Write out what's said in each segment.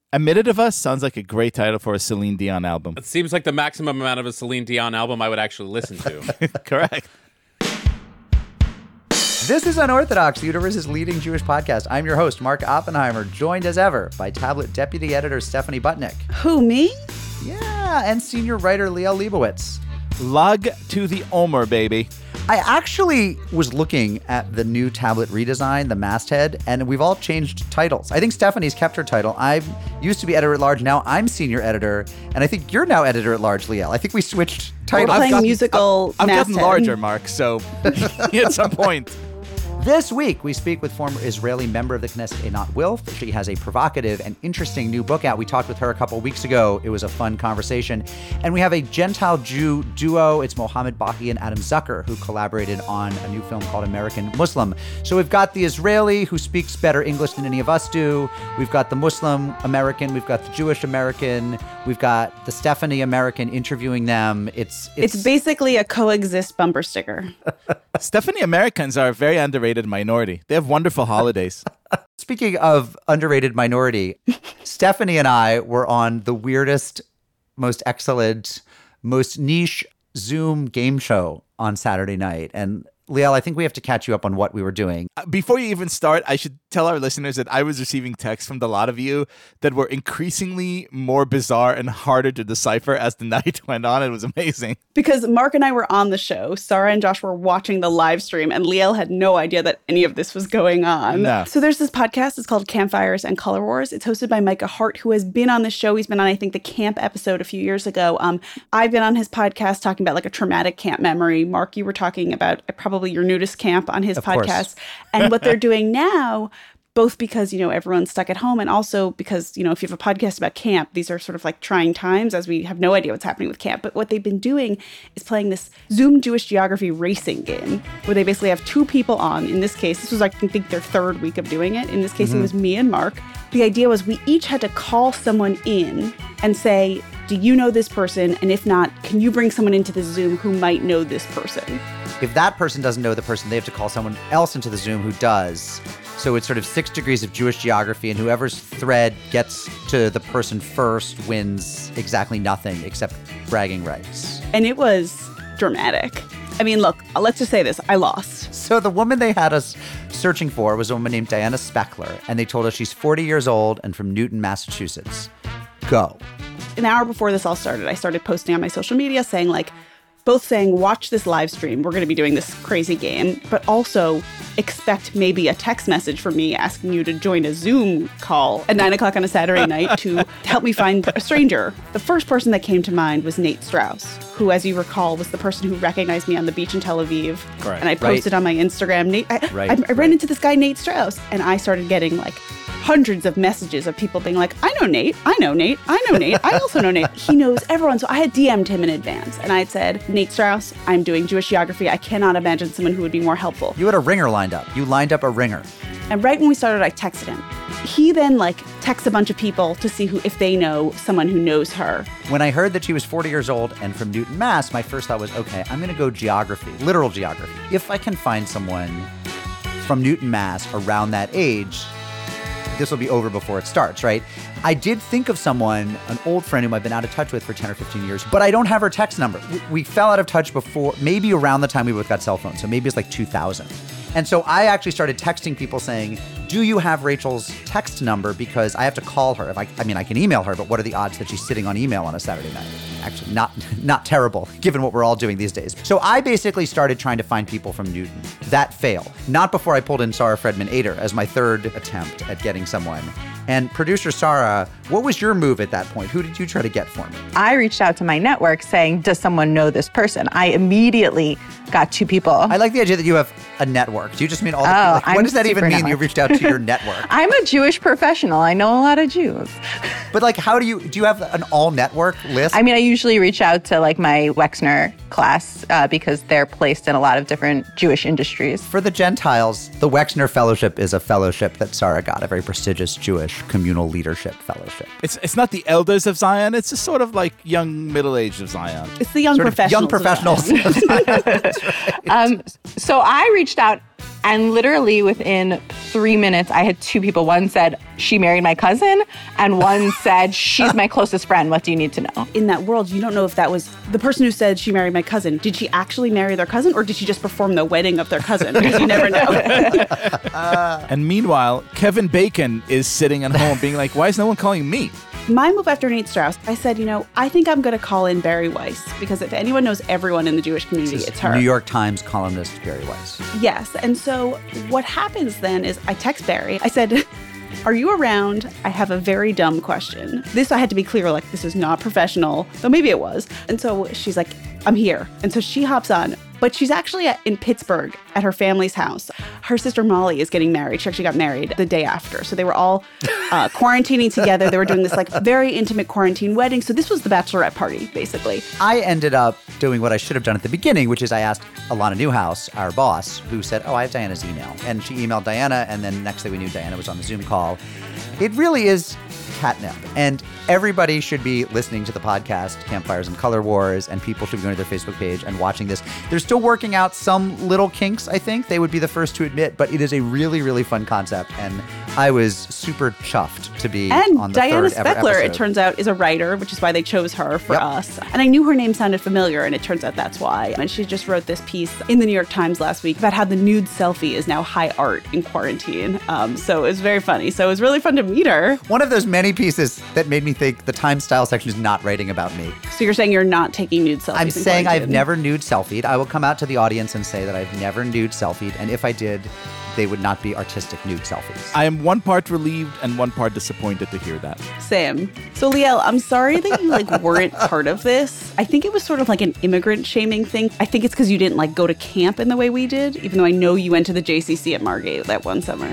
A Minute of Us sounds like a great title for a Celine Dion album. It seems like the maximum amount of a Celine Dion album I would actually listen to. Correct. This is Unorthodox, the universe's leading Jewish podcast. I'm your host, Mark Oppenheimer, joined as ever by Tablet Deputy Editor Stephanie Butnick. Who, me? Yeah, and senior writer Liel Leibovitz. Log to the Omer, baby. I actually was looking at the new tablet redesign, the masthead, and we've all changed titles. I think Stephanie's kept her title. I used to be editor-at-large. Now I'm senior editor, and I think you're now editor-at-large, Liel. I think we switched titles. We're playing musical I've gotten masthead. larger, Mark, so at some point. This week, we speak with former Israeli member of the Knesset, Einat Wilf. She has a provocative and interesting new book out. We talked with her a couple weeks ago. It was a fun conversation. And we have a Gentile-Jew duo. It's Mohammed Bahi and Adam Zucker, who collaborated on a new film called American Muslim. So we've got the Israeli, who speaks better English than any of us do. We've got the Muslim American. We've got the Jewish American. We've got the Stephanie American interviewing them. It's basically a coexist bumper sticker. Stephanie Americans are a very underrated minority. They have wonderful holidays. Speaking of underrated minority, Stephanie and I were on the weirdest, most excellent, most niche Zoom game show on Saturday night. And Liel, I think we have to catch you up on what we were doing. Before you even start, I should tell our listeners that I was receiving texts from a lot of you that were increasingly more bizarre and harder to decipher as the night went on. It was amazing. Because Mark and I were on the show, Sarah and Josh were watching the live stream, and Liel had no idea that any of this was going on. No. So there's this podcast. It's called Campfires and Color Wars. It's hosted by Micah Hart, who has been on the show. He's been on, I think, the camp episode a few years ago. I've been on his podcast talking about like a traumatic camp memory. Mark, you were talking about probably your nudist camp on his podcast. And what they're doing now, both because, everyone's stuck at home and also because, if you have a podcast about camp, these are sort of like trying times as we have no idea what's happening with camp. But what they've been doing is playing this Zoom Jewish geography racing game where they basically have two people on. In this case, this was, I think, their third week of doing it. In this case, It was me and Mark. The idea was we each had to call someone in and say, do you know this person? And if not, can you bring someone into the Zoom who might know this person? If that person doesn't know the person, they have to call someone else into the Zoom who does. So it's sort of 6 degrees of Jewish geography, and whoever's thread gets to the person first wins exactly nothing except bragging rights. And it was dramatic. I mean, look, let's just say this. I lost. So the woman they had us searching for was a woman named Diana Speckler, and they told us she's 40 years old and from Newton, Massachusetts. Go. An hour before this all started, I started posting on my social media saying, watch this live stream. We're going to be doing this crazy game, but also expect maybe a text message from me asking you to join a Zoom call at 9 o'clock on a Saturday night to help me find a stranger. The first person that came to mind was Nate Strauss, who, as you recall, was the person who recognized me on the beach in Tel Aviv. Correct. And I posted on my Instagram, I ran into this guy, Nate Strauss, and I started getting hundreds of messages of people being like, I know Nate, I know Nate, I know Nate, I also know Nate. He knows everyone. So I had DM'd him in advance. And I had said, Nate Strauss, I'm doing Jewish geography. I cannot imagine someone who would be more helpful. You had a ringer lined up. You lined up a ringer. And right when we started, I texted him. He then texts a bunch of people to see if they know someone who knows her. When I heard that she was 40 years old and from Newton, Mass, my first thought was, okay, I'm going to go geography, literal geography. If I can find someone from Newton, Mass around that age, this will be over before it starts, right? I did think of someone, an old friend whom I've been out of touch with for 10 or 15 years, but I don't have her text number. We fell out of touch before, maybe around the time we both got cell phones. So maybe it's 2000. And so I actually started texting people saying, do you have Rachel's text number? Because I have to call her. I can email her, but what are the odds that she's sitting on email on a Saturday night? Actually, not terrible, given what we're all doing these days. So I basically started trying to find people from Newton. That failed. Not before I pulled in Sarah Fredman Ader as my third attempt at getting someone. And producer Sarah, what was your move at that point? Who did you try to get for me? I reached out to my network saying, does someone know this person? I immediately got 2 people. I like the idea that you have a network. Do you just mean all the people? What does that even mean, you reached out to your network? I'm a Jewish professional. I know a lot of Jews. But how do you have an all-network list? I usually reach out to my Wexner class because they're placed in a lot of different Jewish industries. For the Gentiles, the Wexner Fellowship is a fellowship that Sarah got, a very prestigious Jewish communal leadership fellowship. It's not the elders of Zion. It's just sort of like young middle-aged of Zion. It's the young professionals. Young professionals. Right. So I reached out And literally within 3 minutes, I had 2 people. One said, she married my cousin, and one said, she's my closest friend. What do you need to know? In that world, you don't know if that was the person who said she married my cousin. Did she actually marry their cousin, or did she just perform the wedding of their cousin? Because you never know. And meanwhile, Kevin Bacon is sitting at home being like, why is no one calling me? My move after Nate Strauss, I said, I think I'm going to call in Barry Weiss, because if anyone knows everyone in the Jewish community, it's her. New York Times columnist Barry Weiss. Yes. And so what happens then is I text Barry. I said, are you around? I have a very dumb question. This, I had to be clear, like, this is not professional, though maybe it was. And so she's like, I'm here. And so she hops on. But she's actually in Pittsburgh at her family's house. Her sister Molly is getting married. She actually got married the day after. So they were all quarantining together. They were doing this like very intimate quarantine wedding. So this was the bachelorette party, basically. I ended up doing what I should have done at the beginning, which is I asked Alana Newhouse, our boss, who said, I have Diana's email. And she emailed Diana, and then next thing we knew, Diana was on the Zoom call. It really is catnip. And everybody should be listening to the podcast, Campfires and Color Wars, and people should be going to their Facebook page and watching this. They're still working out some little kinks, I think. They would be the first to admit, but it is a really, really fun concept. And I was super chuffed to be on the Diana third ever Speckler, episode. it turns out, is a writer, which is why they chose her for us. And I knew her name sounded familiar, and it turns out that's why. And she just wrote this piece in the New York Times last week about how the nude selfie is now high art in quarantine. So it was very funny. So it was really fun to meet her. One of those many pieces that made me think the Times style section is not writing about me. So you're saying you're not taking nude selfies? I'm saying I've never nude selfied. I will come out to the audience and say that I've never nude selfied, and if I did, they would not be artistic nude selfies. I am one part relieved and one part disappointed to hear that. Same. So Liel, I'm sorry that you weren't part of this. I think it was sort of like an immigrant shaming thing. I think it's because you didn't go to camp in the way we did, even though I know you went to the JCC at Margate that one summer.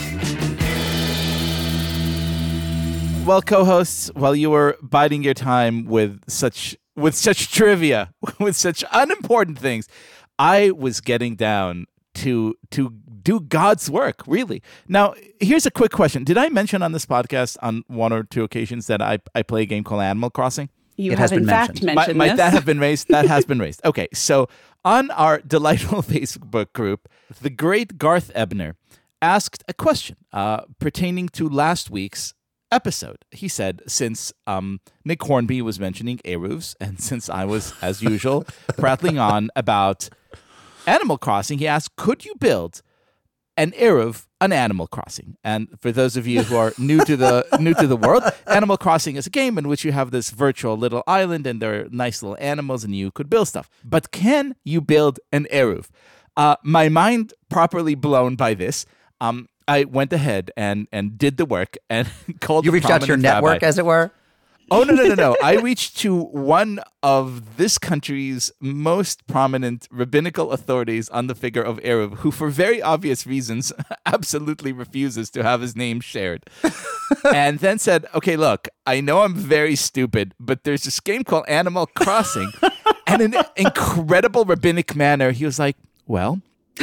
Well, co-hosts, while you were biding your time with such trivia, with such unimportant things, I was getting down to do God's work, really. Now, here's a quick question. Did I mention on this podcast on one or two occasions that I play a game called Animal Crossing? It has been mentioned. Might that have been raised? That has been raised. Okay, so on our delightful Facebook group, the great Garth Ebner asked a question pertaining to last week's episode. He said, since Nick Hornby was mentioning Eruvs, and since I was, as usual, prattling on about Animal Crossing, he asked, could you build an Eruv on Animal Crossing? And for those of you who are new to the world, Animal Crossing is a game in which you have this virtual little island and there are nice little animals and you could build stuff. But can you build an Eruv? My mind properly blown by this. I went ahead and did the work and called. You reached out to your network, as it were? Oh, no. I reached to one of this country's most prominent rabbinical authorities on the figure of Eruv, who, for very obvious reasons, absolutely refuses to have his name shared. And then said, okay, look, I know I'm very stupid, but there's this game called Animal Crossing. And in an incredible rabbinic manner, he was like, well,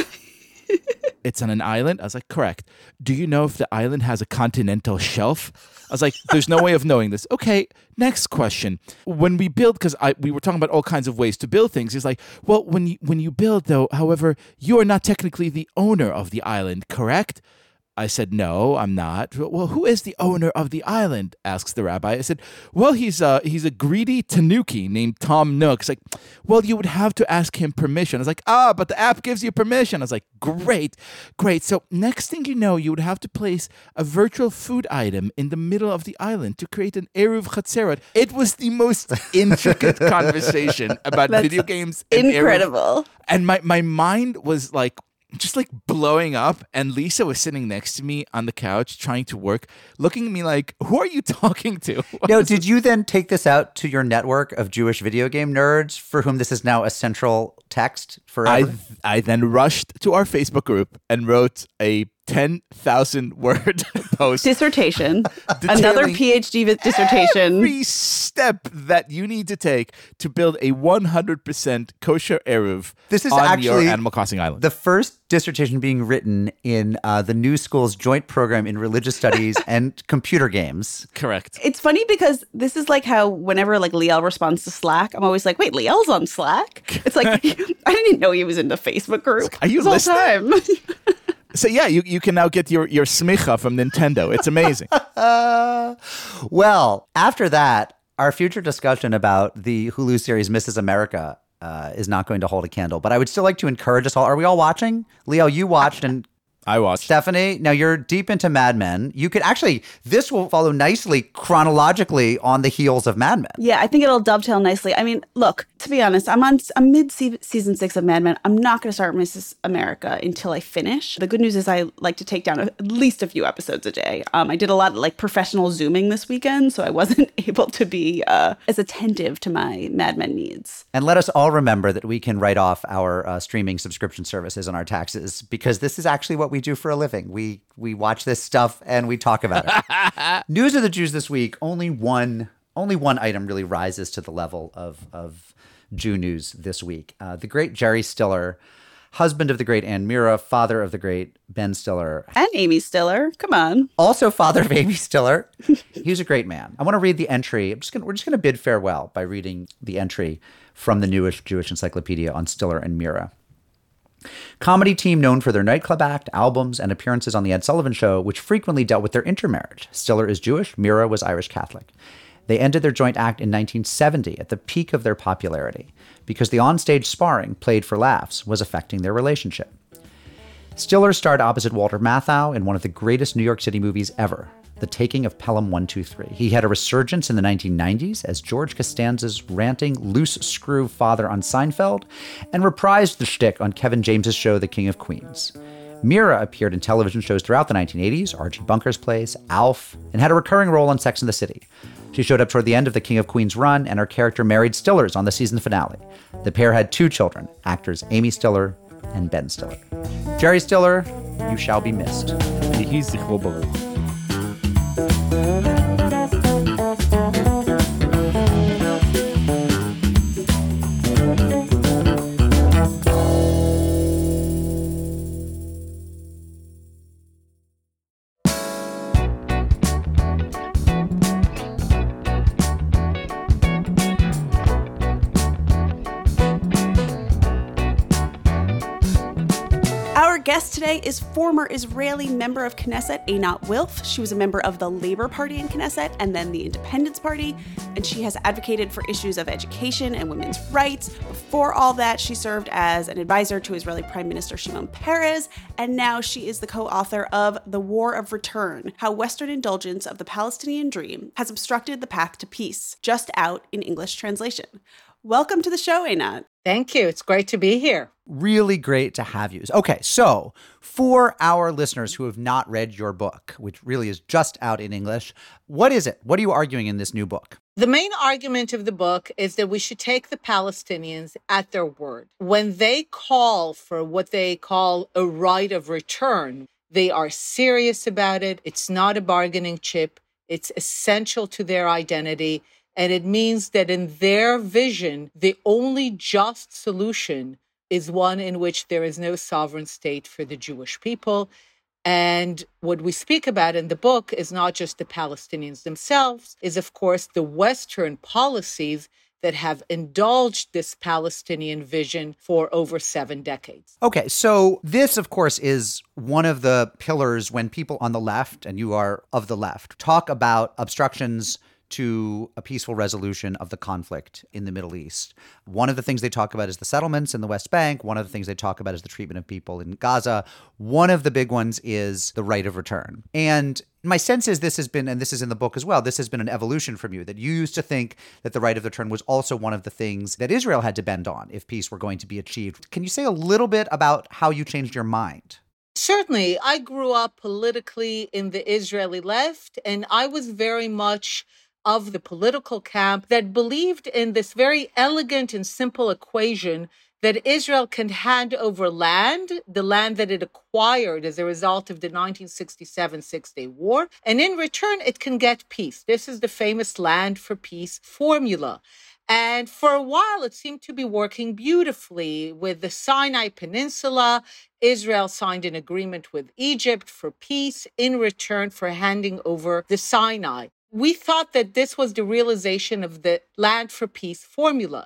it's on an island? I was like, correct. Do you know if the island has a continental shelf? I was like, there's no way of knowing this. Okay, next question. When we build, because we were talking about all kinds of ways to build things. He's like, well, when you build, though, however, you are not technically the owner of the island, correct? I said, no, I'm not. Well, who is the owner of the island? Asks the rabbi. I said, well, he's a greedy tanuki named Tom Nook. It's like, well, you would have to ask him permission. I was like, but the app gives you permission. I was like, great. So next thing you know, you would have to place a virtual food item in the middle of the island to create an Eruv Chatzerot. It was the most intricate conversation about video games. Incredible. And my mind was just blowing up, and Lisa was sitting next to me on the couch trying to work, looking at me like, who are you talking to? No, did you then take this out to your network of Jewish video game nerds for whom this is now a central text forever? I then rushed to our Facebook group and wrote a 10,000 word post. Dissertation. Another PhD dissertation. Every step that you need to take to build a 100% kosher Eruv this is on actually your Animal Crossing island. The first dissertation being written in the New School's joint program in religious studies and computer games. Correct. It's funny because this is like how whenever Liel responds to Slack, I'm always like, wait, Liel's on Slack? It's like, I didn't know he was in the Facebook group. Are you this listening? whole time. So yeah, you can now get your smicha from Nintendo. It's amazing. Well, after that, our future discussion about the Hulu series Mrs. America is not going to hold a candle. But I would still like to encourage us all. Are we all watching? Leo, you watched, and I watched. Stephanie, now you're deep into Mad Men. You could actually, this will follow nicely chronologically on the heels of Mad Men. Yeah, I think it'll dovetail nicely. I mean, look, to be honest, I'm mid season 6 of Mad Men. I'm not going to start Mrs. America until I finish. The good news is I like to take down at least a few episodes a day. I did a lot of like professional Zooming this weekend, so I wasn't able to be as attentive to my Mad Men needs. And let us all remember that we can write off our streaming subscription services on our taxes, because this is actually what we do for a living. We watch this stuff and we talk about it. News of the Jews this week. Only one item really rises to the level of Jew news this week. The great Jerry Stiller, husband of the great Anne Mira, father of the great Ben Stiller. And Amy Stiller. Come on. Also father of Amy Stiller. He was a great man. I want to read the entry. We're just going to bid farewell by reading the entry from the newest Jewish encyclopedia on Stiller and Mira. Comedy team known for their nightclub act, albums, and appearances on The Ed Sullivan Show, which frequently dealt with their intermarriage. Stiller is Jewish, Mira was Irish Catholic. They ended their joint act in 1970 at the peak of their popularity because the onstage sparring, played for laughs, was affecting their relationship. Stiller starred opposite Walter Matthau in one of the greatest New York City movies ever, The Taking of Pelham 123. He had a resurgence in the 1990s as George Costanza's ranting, loose screw father on Seinfeld, and reprised the shtick on Kevin James's show The King of Queens. Mira appeared in television shows throughout the 1980s, Archie Bunker's Place, Alf, and had a recurring role on Sex and the City. She showed up toward the end of The King of Queens run, and her character married Stiller's on the season finale. The pair had 2 children, actors Amy Stiller and Ben Stiller. Jerry Stiller, you shall be missed. Yehi zichro baruch. Our guest today is former Israeli member of Knesset, Einat Wilf. She was a member of the Labor Party in Knesset and then the Independence Party, and she has advocated for issues of education and women's rights. Before all that, she served as an advisor to Israeli Prime Minister Shimon Peres, and now she is the co-author of The War of Return: How Western Indulgence of the Palestinian Dream Has Obstructed the Path to Peace, just out in English translation. Welcome to the show, Einat. Thank you. It's great to be here. Really great to have you. Okay, so for our listeners who have not read your book, which really is just out in English, what is it? What are you arguing in this new book? The main argument of the book is that we should take the Palestinians at their word. When they call for what they call a right of return, they are serious about it. It's not a bargaining chip. It's essential to their identity. And it means that in their vision, the only just solution is one in which there is no sovereign state for the Jewish people. And what we speak about in the book is not just the Palestinians themselves, is of course the Western policies that have indulged this Palestinian vision for over 7 decades. Okay, so this, of course, is one of the pillars when people on the left, and you are of the left, talk about obstructions to a peaceful resolution of the conflict in the Middle East. One of the things they talk about is the settlements in the West Bank. One of the things they talk about is the treatment of people in Gaza. One of the big ones is the right of return. And my sense is this has been, and this is in the book as well, this has been an evolution from you, that you used to think that the right of return was also one of the things that Israel had to bend on if peace were going to be achieved. Can you say a little bit about how you changed your mind? Certainly. I grew up politically in the Israeli left, and I was very much of the political camp that believed in this very elegant and simple equation that Israel can hand over land, the land that it acquired as a result of the 1967 Six-Day War, and in return, it can get peace. This is the famous land for peace formula. And for a while, it seemed to be working beautifully with the Sinai Peninsula. Israel signed an agreement with Egypt for peace in return for handing over the Sinai. We thought that this was the realization of the land for peace formula.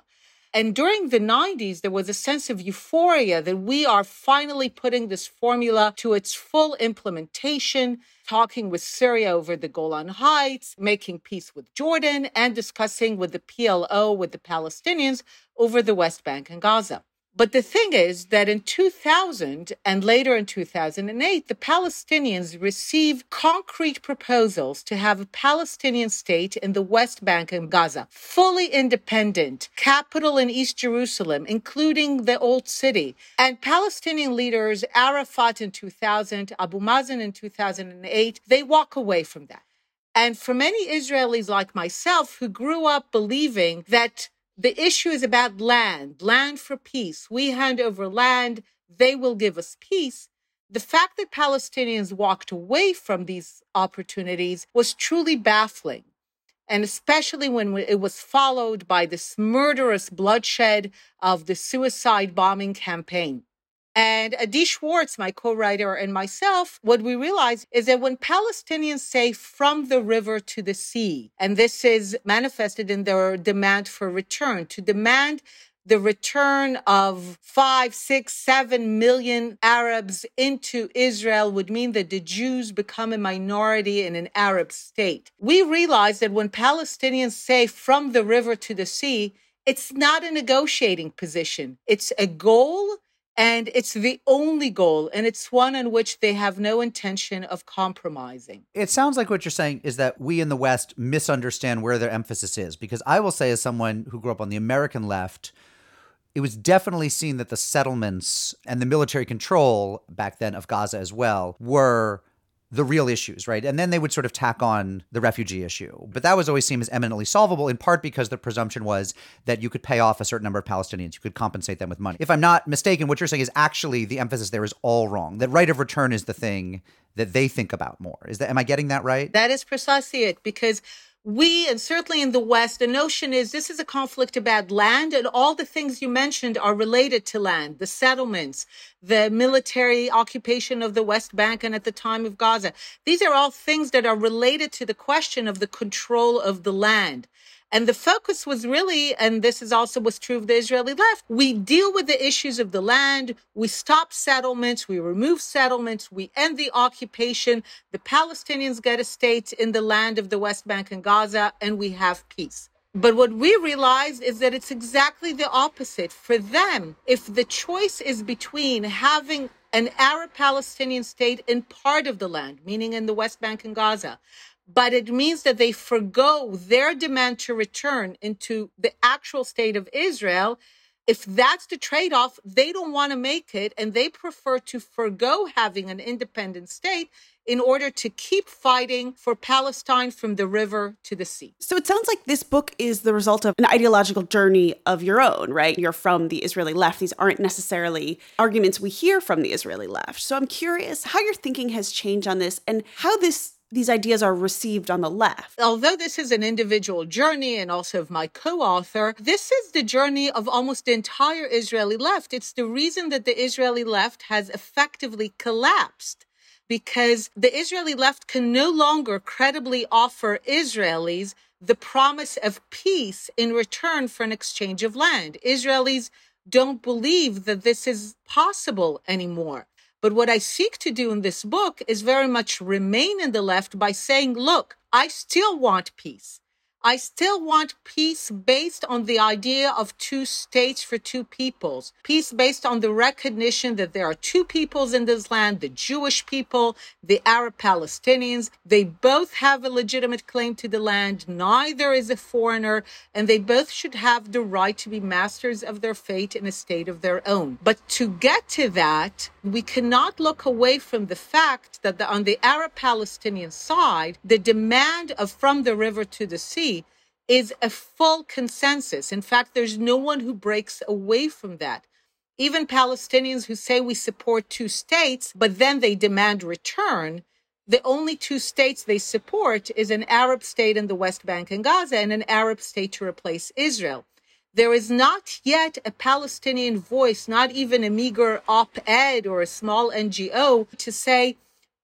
And during the 90s, there was a sense of euphoria that we are finally putting this formula to its full implementation, talking with Syria over the Golan Heights, making peace with Jordan, and discussing with the PLO, with the Palestinians, over the West Bank and Gaza. But the thing is that in 2000 and later in 2008, the Palestinians received concrete proposals to have a Palestinian state in the West Bank and Gaza, fully independent, capital in East Jerusalem, including the Old City. And Palestinian leaders, Arafat in 2000, Abu Mazen in 2008, they walk away from that. And for many Israelis like myself who grew up believing that the issue is about land for peace. We hand over land, they will give us peace. The fact that Palestinians walked away from these opportunities was truly baffling. And especially when it was followed by this murderous bloodshed of the suicide bombing campaign. And Adi Schwartz, my co-writer, and myself, what we realized is that when Palestinians say from the river to the sea, and this is manifested in their demand for return, to demand the return of 5, 6, 7 million Arabs into Israel would mean that the Jews become a minority in an Arab state. We realized that when Palestinians say from the river to the sea, it's not a negotiating position. It's a goal. And it's the only goal, and it's one on which they have no intention of compromising. It sounds like what you're saying is that we in the West misunderstand where their emphasis is. Because I will say, as someone who grew up on the American left, it was definitely seen that the settlements and the military control back then of Gaza as well were the real issues, right? And then they would sort of tack on the refugee issue. But that was always seen as eminently solvable, in part because the presumption was that you could pay off a certain number of Palestinians. You could compensate them with money. If I'm not mistaken, what you're saying is actually the emphasis there is all wrong. That right of return is the thing that they think about more. Am I getting that right? That is precisely it, because we, and certainly in the West, the notion is this is a conflict about land, and all the things you mentioned are related to land, the settlements, the military occupation of the West Bank and at the time of Gaza. These are all things that are related to the question of the control of the land. And the focus was really, and this is also what's true of the Israeli left, we deal with the issues of the land, we stop settlements, we remove settlements, we end the occupation, the Palestinians get a state in the land of the West Bank and Gaza, and we have peace. But what we realized is that it's exactly the opposite. For them, if the choice is between having an Arab Palestinian state in part of the land, meaning in the West Bank and Gaza, but it means that they forgo their demand to return into the actual state of Israel. If that's the trade-off, they don't want to make it, and they prefer to forgo having an independent state in order to keep fighting for Palestine from the river to the sea. So it sounds like this book is the result of an ideological journey of your own, right? You're from the Israeli left. These aren't necessarily arguments we hear from the Israeli left. So I'm curious how your thinking has changed on this and how these ideas are received on the left. Although this is an individual journey and also of my co-author, this is the journey of almost the entire Israeli left. It's the reason that the Israeli left has effectively collapsed, because the Israeli left can no longer credibly offer Israelis the promise of peace in return for an exchange of land. Israelis don't believe that this is possible anymore. But what I seek to do in this book is very much remain in the left by saying, look, I still want peace. I still want peace based on the idea of two states for two peoples. Peace based on the recognition that there are two peoples in this land, the Jewish people, the Arab Palestinians. They both have a legitimate claim to the land. Neither is a foreigner, and they both should have the right to be masters of their fate in a state of their own. But to get to that, we cannot look away from the fact that on the Arab Palestinian side, the demand of from the river to the sea is a full consensus. In fact, there's no one who breaks away from that. Even Palestinians who say we support two states, but then they demand return, the only two states they support is an Arab state in the West Bank and Gaza and an Arab state to replace Israel. There is not yet a Palestinian voice, not even a meager op-ed or a small NGO, to say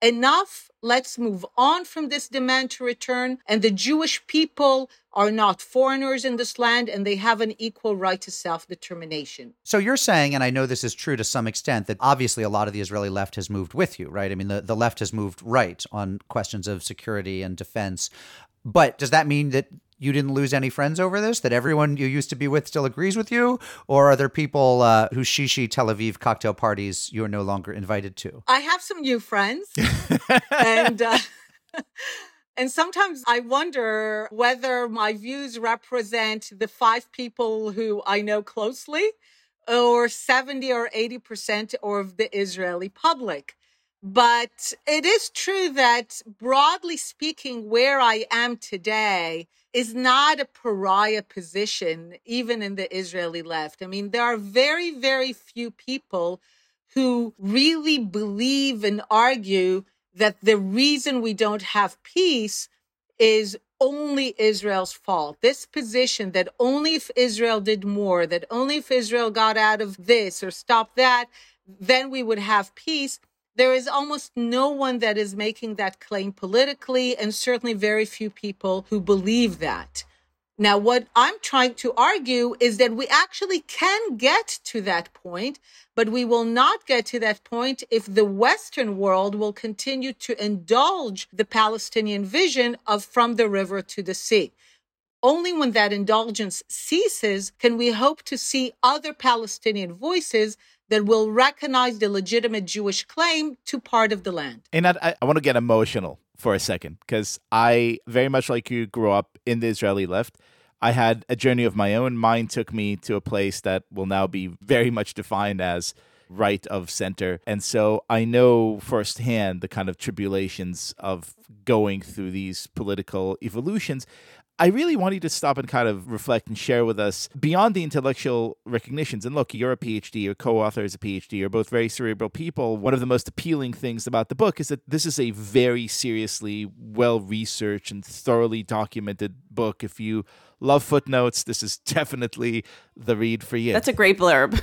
enough. Let's move on from this demand to return. And the Jewish people are not foreigners in this land, and they have an equal right to self-determination. So you're saying, and I know this is true to some extent, that obviously a lot of the Israeli left has moved with you, right? I mean, the left has moved right on questions of security and defense. But does that mean that you didn't lose any friends over this, that everyone you used to be with still agrees with you? Or are there people whose Shishi Tel Aviv cocktail parties you are no longer invited to? I have some new friends. and and sometimes I wonder whether my views represent the 5 people who I know closely or 70 or 80% of the Israeli public. But it is true that, broadly speaking, where I am today is not a pariah position, even in the Israeli left. I mean, there are very, very few people who really believe and argue that the reason we don't have peace is only Israel's fault. This position that only if Israel did more, that only if Israel got out of this or stopped that, then we would have peace. There is almost no one that is making that claim politically, and certainly very few people who believe that. Now, what I'm trying to argue is that we actually can get to that point, but we will not get to that point if the Western world will continue to indulge the Palestinian vision of from the river to the sea. Only when that indulgence ceases can we hope to see other Palestinian voices that will recognize the legitimate Jewish claim to part of the land. And I want to get emotional for a second, because I, very much like you, grew up in the Israeli left. I had a journey of my own. Mine took me to a place that will now be very much defined as right of center. And so I know firsthand the kind of tribulations of going through these political evolutions. I really want you to stop and kind of reflect and share with us beyond the intellectual recognitions. And look, you're a PhD, your co-author is a PhD, you're both very cerebral people. One of the most appealing things about the book is that this is a very seriously well-researched and thoroughly documented book. If you love footnotes, this is definitely the read for you. That's a great blurb.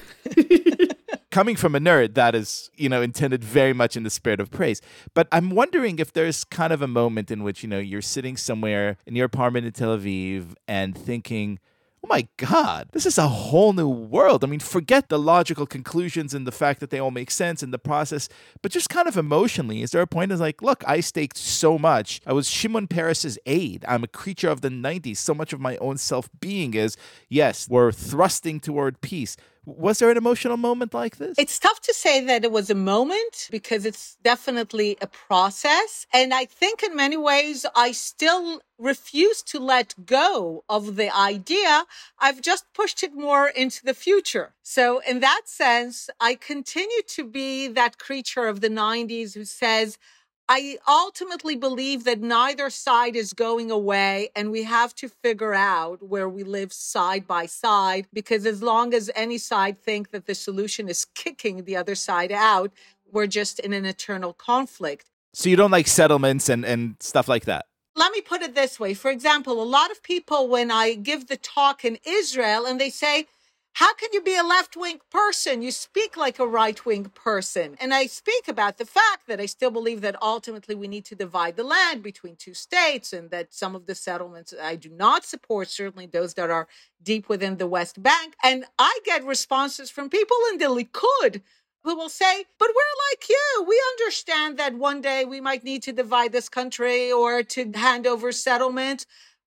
Coming from a nerd, that is, intended very much in the spirit of praise. But I'm wondering if there's kind of a moment in which, you're sitting somewhere in your apartment in Tel Aviv and thinking, oh my God, this is a whole new world. I mean, forget the logical conclusions and the fact that they all make sense in the process, but just kind of emotionally, is there a point that's like, look, I staked so much. I was Shimon Peres's aide. I'm a creature of the 90s. So much of my own self-being is, yes, we're thrusting toward peace. Was there an emotional moment like this? It's tough to say that it was a moment because it's definitely a process. And I think in many ways, I still refuse to let go of the idea. I've just pushed it more into the future. So in that sense, I continue to be that creature of the 90s who says, I ultimately believe that neither side is going away, and we have to figure out where we live side by side, because as long as any side think that the solution is kicking the other side out, we're just in an eternal conflict. So you don't like settlements and stuff like that? Let me put it this way. For example, a lot of people, when I give the talk in Israel, and they say, how can you be a left-wing person? You speak like a right-wing person. And I speak about the fact that I still believe that ultimately we need to divide the land between 2 states, and that some of the settlements I do not support, certainly those that are deep within the West Bank. And I get responses from people in the Likud who will say, but we're like you. We understand that one day we might need to divide this country or to hand over settlement.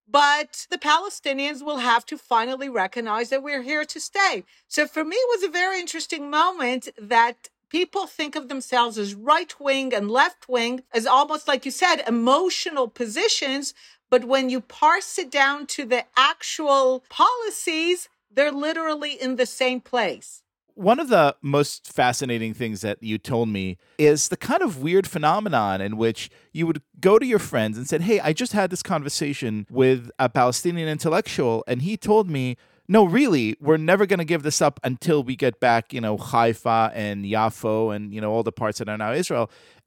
But the Palestinians will have to finally recognize that we're here to stay. So for me, it was a very interesting moment that people think of themselves as right-wing and left-wing, as almost, like you said, emotional positions. But when you parse it down to the actual policies, they're literally in the same place. One of the most fascinating things that you told me is the kind of weird phenomenon in which you would go to your friends and said, hey, I just had this conversation with a Palestinian intellectual, and he told me, no, really, we're never going to give this up until we get back, Haifa and Yafo and, all the parts that are now Israel.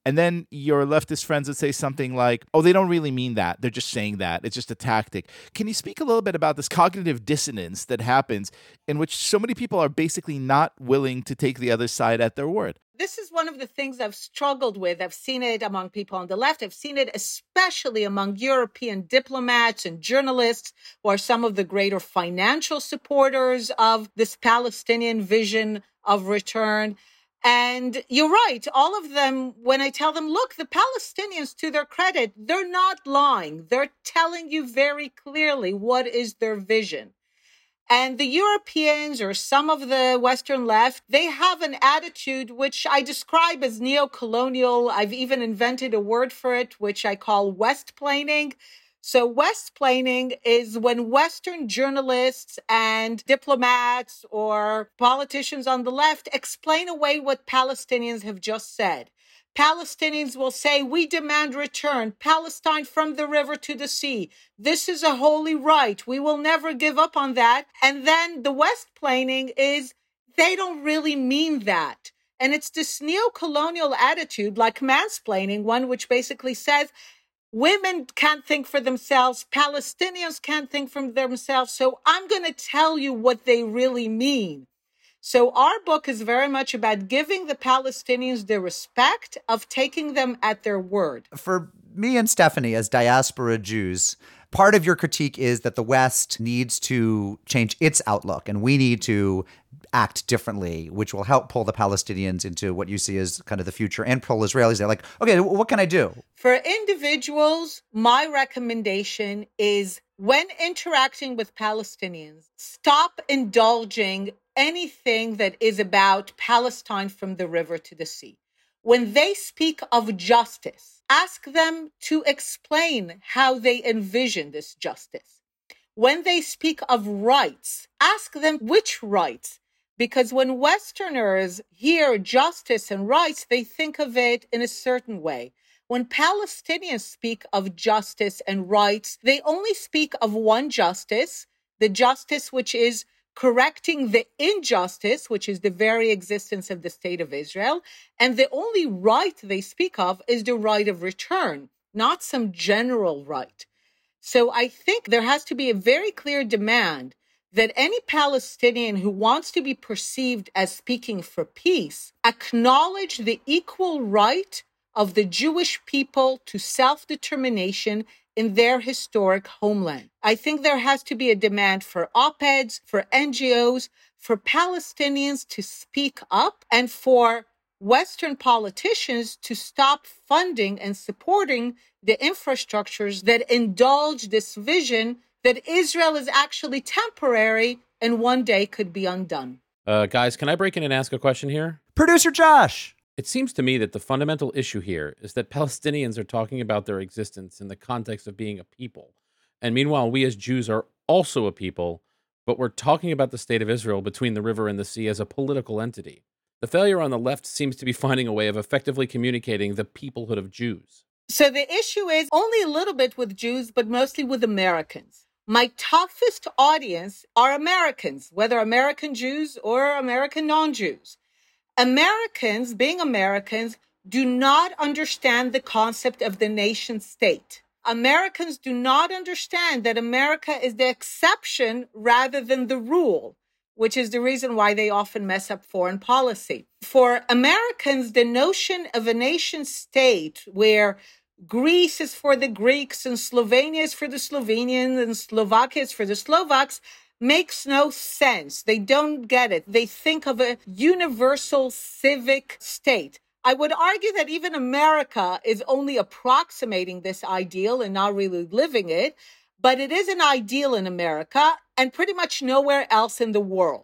And then your leftist friends would say something like, oh, they don't really mean that. They're just saying that. It's just a tactic. Can you speak a little bit about this cognitive dissonance that happens in which so many people are basically not willing to take the other side at their word? This is one of the things I've struggled with. I've seen it among people on the left. I've seen it especially among European diplomats and journalists who are some of the greater financial supporters of this Palestinian vision of return. And you're right. All of them, when I tell them, look, the Palestinians, to their credit, they're not lying. They're telling you very clearly what is their vision. And the Europeans or some of the Western left, they have an attitude which I describe as neo-colonial. I've even invented a word for it, which I call West-plaining. So West-plaining is when Western journalists and diplomats or politicians on the left explain away what Palestinians have just said. Palestinians will say, we demand return, Palestine from the river to the sea. This is a holy right. We will never give up on that. And then the West-plaining is they don't really mean that. And it's this neo-colonial attitude, like mansplaining, one which basically says, women can't think for themselves, Palestinians can't think for themselves, so I'm going to tell you what they really mean. So our book is very much about giving the Palestinians the respect of taking them at their word. For me and Stephanie, as diaspora Jews, part of your critique is that the West needs to change its outlook and we need to act differently, which will help pull the Palestinians into what you see as kind of the future and pull Israelis. They're like, okay, what can I do? For individuals, my recommendation is when interacting with Palestinians, stop indulging anything that is about Palestine from the river to the sea. When they speak of justice, ask them to explain how they envision this justice. When they speak of rights, ask them which rights. Because when Westerners hear justice and rights, they think of it in a certain way. When Palestinians speak of justice and rights, they only speak of one justice, the justice which is correcting the injustice, which is the very existence of the state of Israel. And the only right they speak of is the right of return, not some general right. So I think there has to be a very clear demand that any Palestinian who wants to be perceived as speaking for peace acknowledge the equal right of the Jewish people to self-determination in their historic homeland. I think there has to be a demand for op-eds, for NGOs, for Palestinians to speak up, and for Western politicians to stop funding and supporting the infrastructures that indulge this vision that Israel is actually temporary and one day could be undone. Guys, can I break in and ask a question here? Producer Josh. It seems to me that the fundamental issue here is that Palestinians are talking about their existence in the context of being a people. And meanwhile, we as Jews are also a people, but we're talking about the state of Israel between the river and the sea as a political entity. The failure on the left seems to be finding a way of effectively communicating the peoplehood of Jews. So the issue is only a little bit with Jews, but mostly with Americans. My toughest audience are Americans, whether American Jews or American non-Jews. Americans, being Americans, do not understand the concept of the nation state. Americans do not understand that America is the exception rather than the rule, which is the reason why they often mess up foreign policy. For Americans, the notion of a nation state where Greece is for the Greeks and Slovenia is for the Slovenians and Slovakia is for the Slovaks makes no sense. They don't get it. They think of a universal civic state. I would argue that even America is only approximating this ideal and not really living it, but it is an ideal in America and pretty much nowhere else in the world.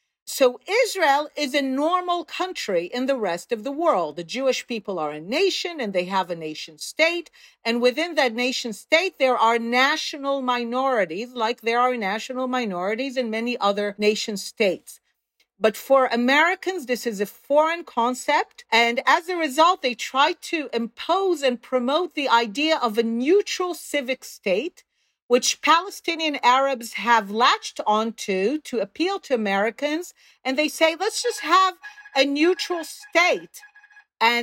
So Israel is a normal country in the rest of the world. The Jewish people are a nation and they have a nation state. And within that nation state, there are national minorities, like there are national minorities in many other nation states. But for Americans, this is a foreign concept. And as a result, they try to impose and promote the idea of a neutral civic state, which Palestinian Arabs have latched onto to appeal to Americans. And they say, let's just have a neutral state. And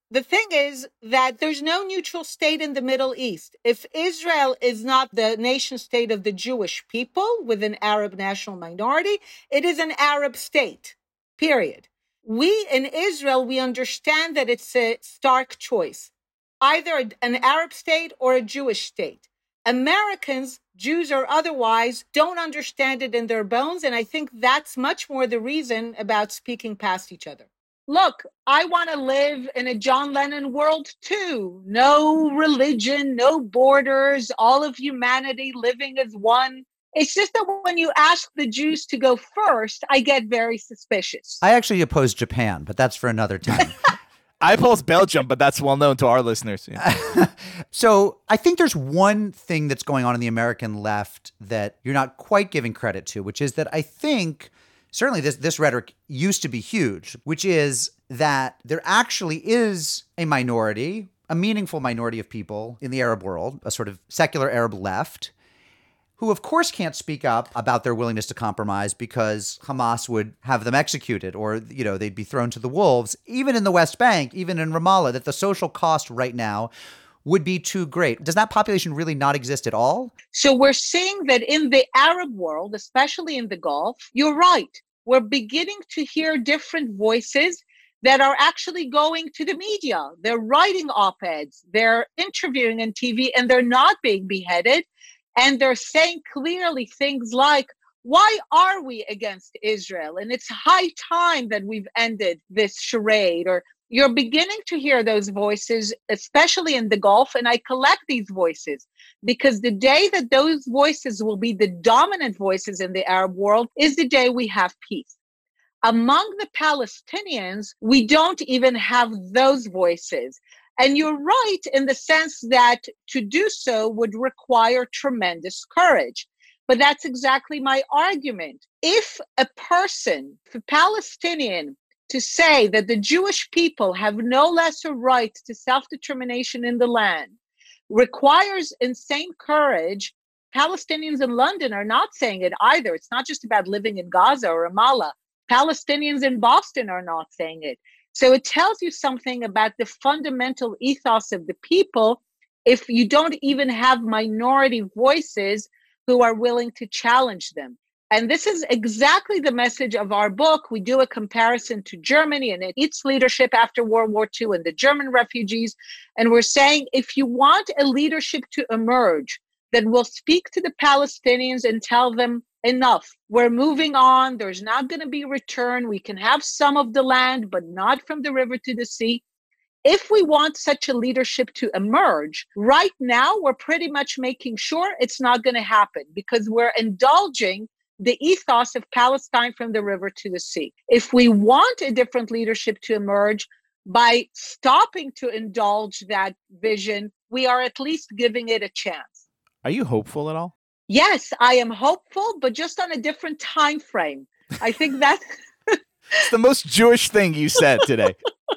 The thing is that there's no neutral state in the Middle East. If Israel is not the nation state of the Jewish people with an Arab national minority, it is an Arab state, period. We in Israel, we understand that it's a stark choice, either an Arab state or a Jewish state. Americans, Jews or otherwise, don't understand it in their bones. And I think that's much more the reason about speaking past each other. Look, I want to live in a John Lennon world too. No religion, no borders, all of humanity living as one. It's just that when you ask the Jews to go first, I get very suspicious. I actually oppose Japan, but that's for another time. I oppose Belgium, but that's well known to our listeners. Yeah. So I think there's one thing that's going on in the American left that you're not quite giving credit to, which is that I think certainly this rhetoric used to be huge, which is that there actually is a minority, a meaningful minority of people in the Arab world, a sort of secular Arab left, who of course can't speak up about their willingness to compromise because Hamas would have them executed or, they'd be thrown to the wolves, even in the West Bank, even in Ramallah, that the social cost right now would be too great. Does that population really not exist at all? So we're seeing that in the Arab world, especially in the Gulf, you're right. We're beginning to hear different voices that are actually going to the media. They're writing op-eds, they're interviewing on TV, and they're not being beheaded. And they're saying clearly things like, why are we against Israel? And it's high time that we've ended this charade. Or you're beginning to hear those voices, especially in the Gulf. And I collect these voices because the day that those voices will be the dominant voices in the Arab world is the day we have peace. Among the Palestinians, we don't even have those voices. And you're right in the sense that to do so would require tremendous courage. But that's exactly my argument. If a Palestinian, to say that the Jewish people have no lesser right to self-determination in the land requires insane courage, Palestinians in London are not saying it either. It's not just about living in Gaza or Ramallah. Palestinians in Boston are not saying it. So it tells you something about the fundamental ethos of the people if you don't even have minority voices who are willing to challenge them. And this is exactly the message of our book. We do a comparison to Germany and its leadership after World War II and the German refugees. And we're saying if you want a leadership to emerge that will speak to the Palestinians and tell them, enough, we're moving on, there's not going to be return, we can have some of the land, but not from the river to the sea. If we want such a leadership to emerge, right now, we're pretty much making sure it's not going to happen because we're indulging the ethos of Palestine from the river to the sea. If we want a different leadership to emerge, by stopping to indulge that vision, we are at least giving it a chance. Are you hopeful at all? Yes, I am hopeful, but just on a different time frame. I think that's... It's the most Jewish thing you said today.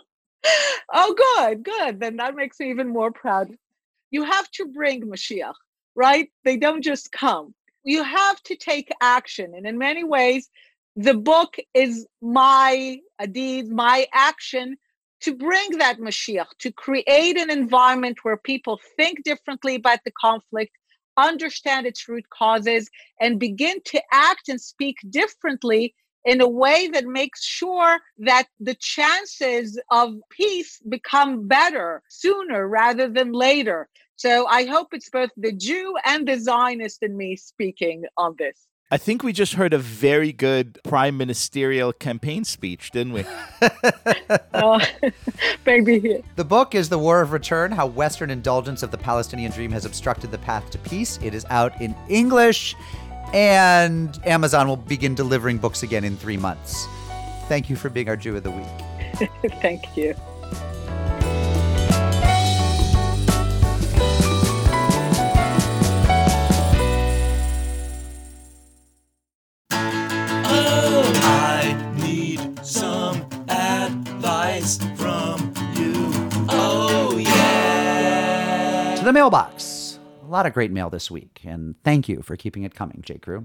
Oh, good. Then that makes me even more proud. You have to bring Mashiach, right? They don't just come. You have to take action. And in many ways, the book is my deed, my action to bring that Mashiach, to create an environment where people think differently about the conflict, understand its root causes, and begin to act and speak differently in a way that makes sure that the chances of peace become better sooner rather than later. So I hope it's both the Jew and the Zionist in me speaking on this. I think we just heard a very good prime ministerial campaign speech, didn't we? Maybe. The book is The War of Return, How Western Indulgence of the Palestinian Dream Has Obstructed the Path to Peace. It is out in English, and Amazon will begin delivering books again in 3 months. Thank you for being our Jew of the Week. Thank you. To the mailbox. A lot of great mail this week, and thank you for keeping it coming, J. Crew.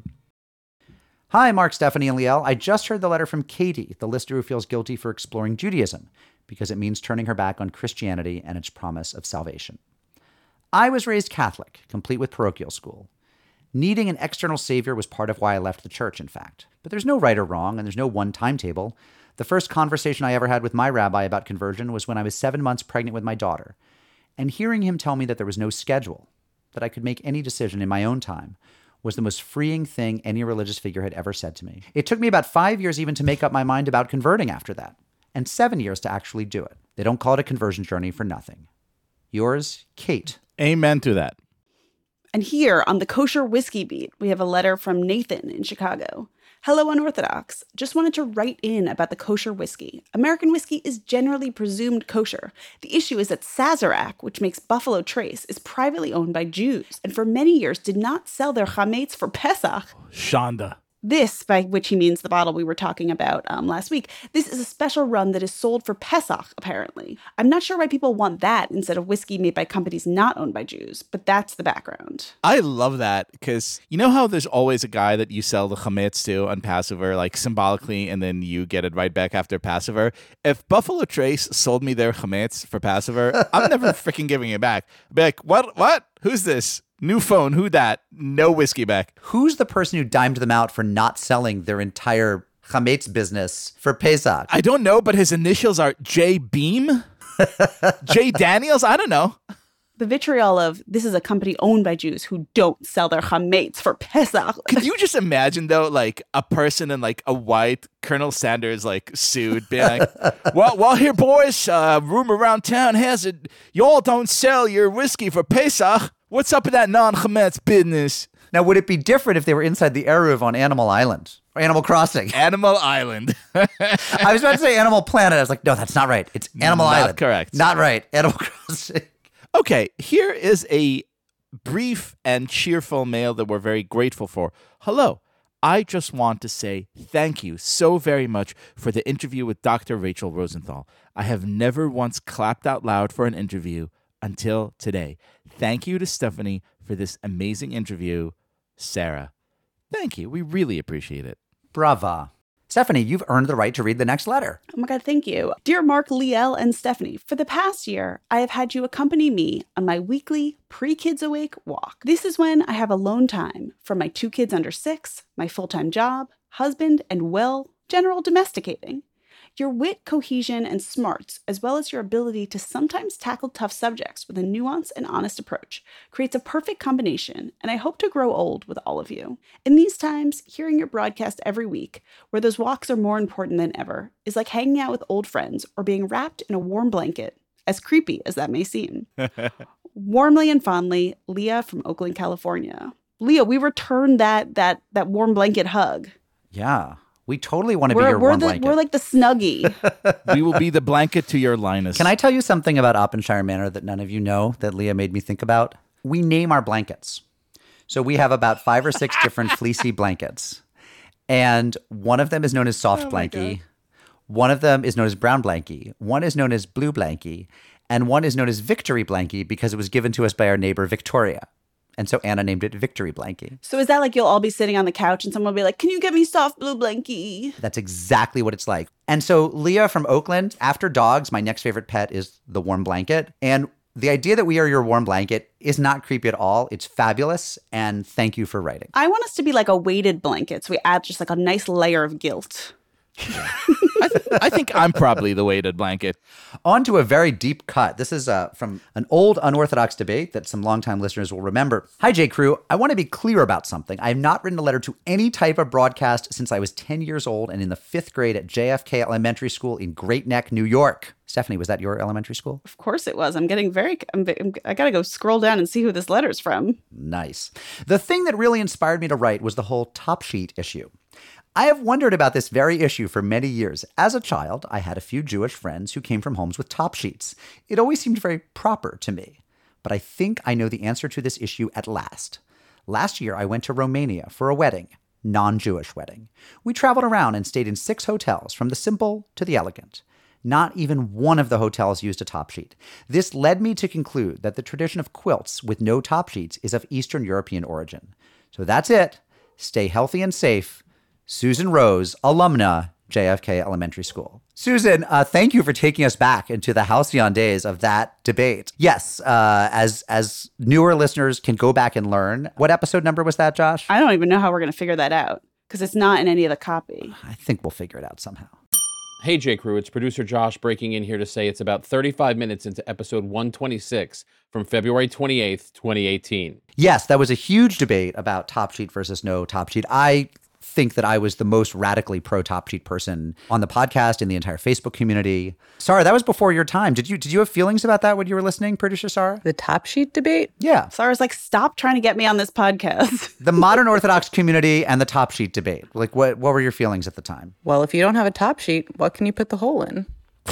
Hi, Mark, Stephanie, and Liel. I just heard the letter from Katie, the listener who feels guilty for exploring Judaism. because it means turning her back on Christianity and its promise of salvation. I was raised Catholic, complete with parochial school. Needing an external savior was part of why I left the church, in fact. But there's no right or wrong, and there's no one timetable. The first conversation I ever had with my rabbi about conversion was when I was 7 months pregnant with my daughter. And hearing him tell me that there was no schedule, that I could make any decision in my own time, was the most freeing thing any religious figure had ever said to me. It took me about 5 years even to make up my mind about converting after that, and 7 years to actually do it. They don't call it a conversion journey for nothing. Yours, Kate. Amen to that. And here on the Kosher Whiskey Beat, we have a letter from Nathan in Chicago. Hello, Unorthodox. Just wanted to write in about the kosher whiskey. American whiskey is generally presumed kosher. The issue is that Sazerac, which makes Buffalo Trace, is privately owned by Jews, and for many years did not sell their chametz for Pesach. Shonda. This, by which he means the bottle we were talking about last week, this is a special run that is sold for Pesach, apparently. I'm not sure why people want that instead of whiskey made by companies not owned by Jews, but that's the background. I love that because you know how there's always a guy that you sell the chametz to on Passover, like symbolically, and then you get it right back after Passover? If Buffalo Trace sold me their chametz for Passover, I'm never freaking giving it back. I'd be like, what? Who's this? New phone, who that? No whiskey back. Who's the person who dimed them out for not selling their entire chametz business for Pesach? I don't know, but his initials are J. Beam? J. Daniels? I don't know. The vitriol of this is a company owned by Jews who don't sell their chametz for Pesach. Could you just imagine, though, like a person in like a white Colonel Sanders like suit being like, well, here, boys, rumor around town has it, y'all don't sell your whiskey for Pesach. What's up with that non-chametz business? Now, would it be different if they were inside the Eruv on Animal Island or Animal Crossing? Animal Island. I was about to say Animal Planet. I was like, no, that's not right. It's Animal Not Island. correct. Not right. Animal Crossing. Okay, here is a brief and cheerful mail that we're very grateful for. Hello. I just want to say thank you so very much for the interview with Dr. Rachel Rosenthal. I have never once clapped out loud for an interview until today. Thank you to Stephanie for this amazing interview. Sarah. Thank you. We really appreciate it. Brava. Stephanie, you've earned the right to read the next letter. Oh my God, thank you. Dear Mark, Liel, and Stephanie, for the past year, I have had you accompany me on my weekly pre-kids awake walk. This is when I have alone time from my 2 kids under 6, my full-time job, husband, and, well, general domesticating. Your wit, cohesion, and smarts, as well as your ability to sometimes tackle tough subjects with a nuanced and honest approach, creates a perfect combination, and I hope to grow old with all of you. In these times, hearing your broadcast every week, where those walks are more important than ever, is like hanging out with old friends or being wrapped in a warm blanket, as creepy as that may seem. Warmly and fondly, Leah from Oakland, California. Leah, we returned that warm blanket hug. Yeah. We totally want to be your warm blanket. We're like the Snuggie. We will be the blanket to your Linus. Can I tell you something about Oppenshire Manor that none of you know that Leah made me think about? We name our blankets. So we have about 5 or 6 different fleecy blankets. And one of them is known as soft blankie. One of them is known as brown blankie. One is known as blue blankie. And one is known as victory blankie because it was given to us by our neighbor Victoria. And so Anna named it Victory Blankie. So is that like you'll all be sitting on the couch and someone will be like, can you get me soft blue blankie? That's exactly what it's like. And so Leah from Oakland, after dogs, my next favorite pet is the warm blanket. And the idea that we are your warm blanket is not creepy at all. It's fabulous. And thank you for writing. I want us to be like a weighted blanket. So we add just like a nice layer of guilt. I think I'm probably the weighted blanket. On to a very deep cut. This is from an old unorthodox debate that some longtime listeners will remember. Hi, J. Crew. I want to be clear about something. I have not written a letter to any type of broadcast since I was 10 years old and in the 5th grade at JFK Elementary School in Great Neck, New York. Stephanie, was that your elementary school? Of course it was. I got to go scroll down and see who this letter's from. Nice. The thing that really inspired me to write was the whole top sheet issue. I have wondered about this very issue for many years. As a child, I had a few Jewish friends who came from homes with top sheets. It always seemed very proper to me. But I think I know the answer to this issue at last. Last year, I went to Romania for a wedding, non-Jewish wedding. We traveled around and stayed in 6 hotels, from the simple to the elegant. Not even one of the hotels used a top sheet. This led me to conclude that the tradition of quilts with no top sheets is of Eastern European origin. So that's it. Stay healthy and safe. Susan Rose, alumna, JFK Elementary School. Susan, thank you for taking us back into the halcyon days of that debate. Yes, as newer listeners can go back and learn. What episode number was that, Josh? I don't even know how we're going to figure that out because it's not in any of the copy. I think we'll figure it out somehow. Hey, J. Crew, it's producer Josh breaking in here to say it's about 35 minutes into episode 126 from February 28th, 2018. Yes, that was a huge debate about Top Sheet versus no Top Sheet. I think that I was the most radically pro Top Sheet person on the podcast, in the entire Facebook community. Sarah, that was before your time. Did you have feelings about that when you were listening, producer Sarah? The Top Sheet debate? Yeah. Sarah's like, stop trying to get me on this podcast. The modern Orthodox community and the Top Sheet debate. Like, what were your feelings at the time? Well, if you don't have a top sheet, what can you put the hole in?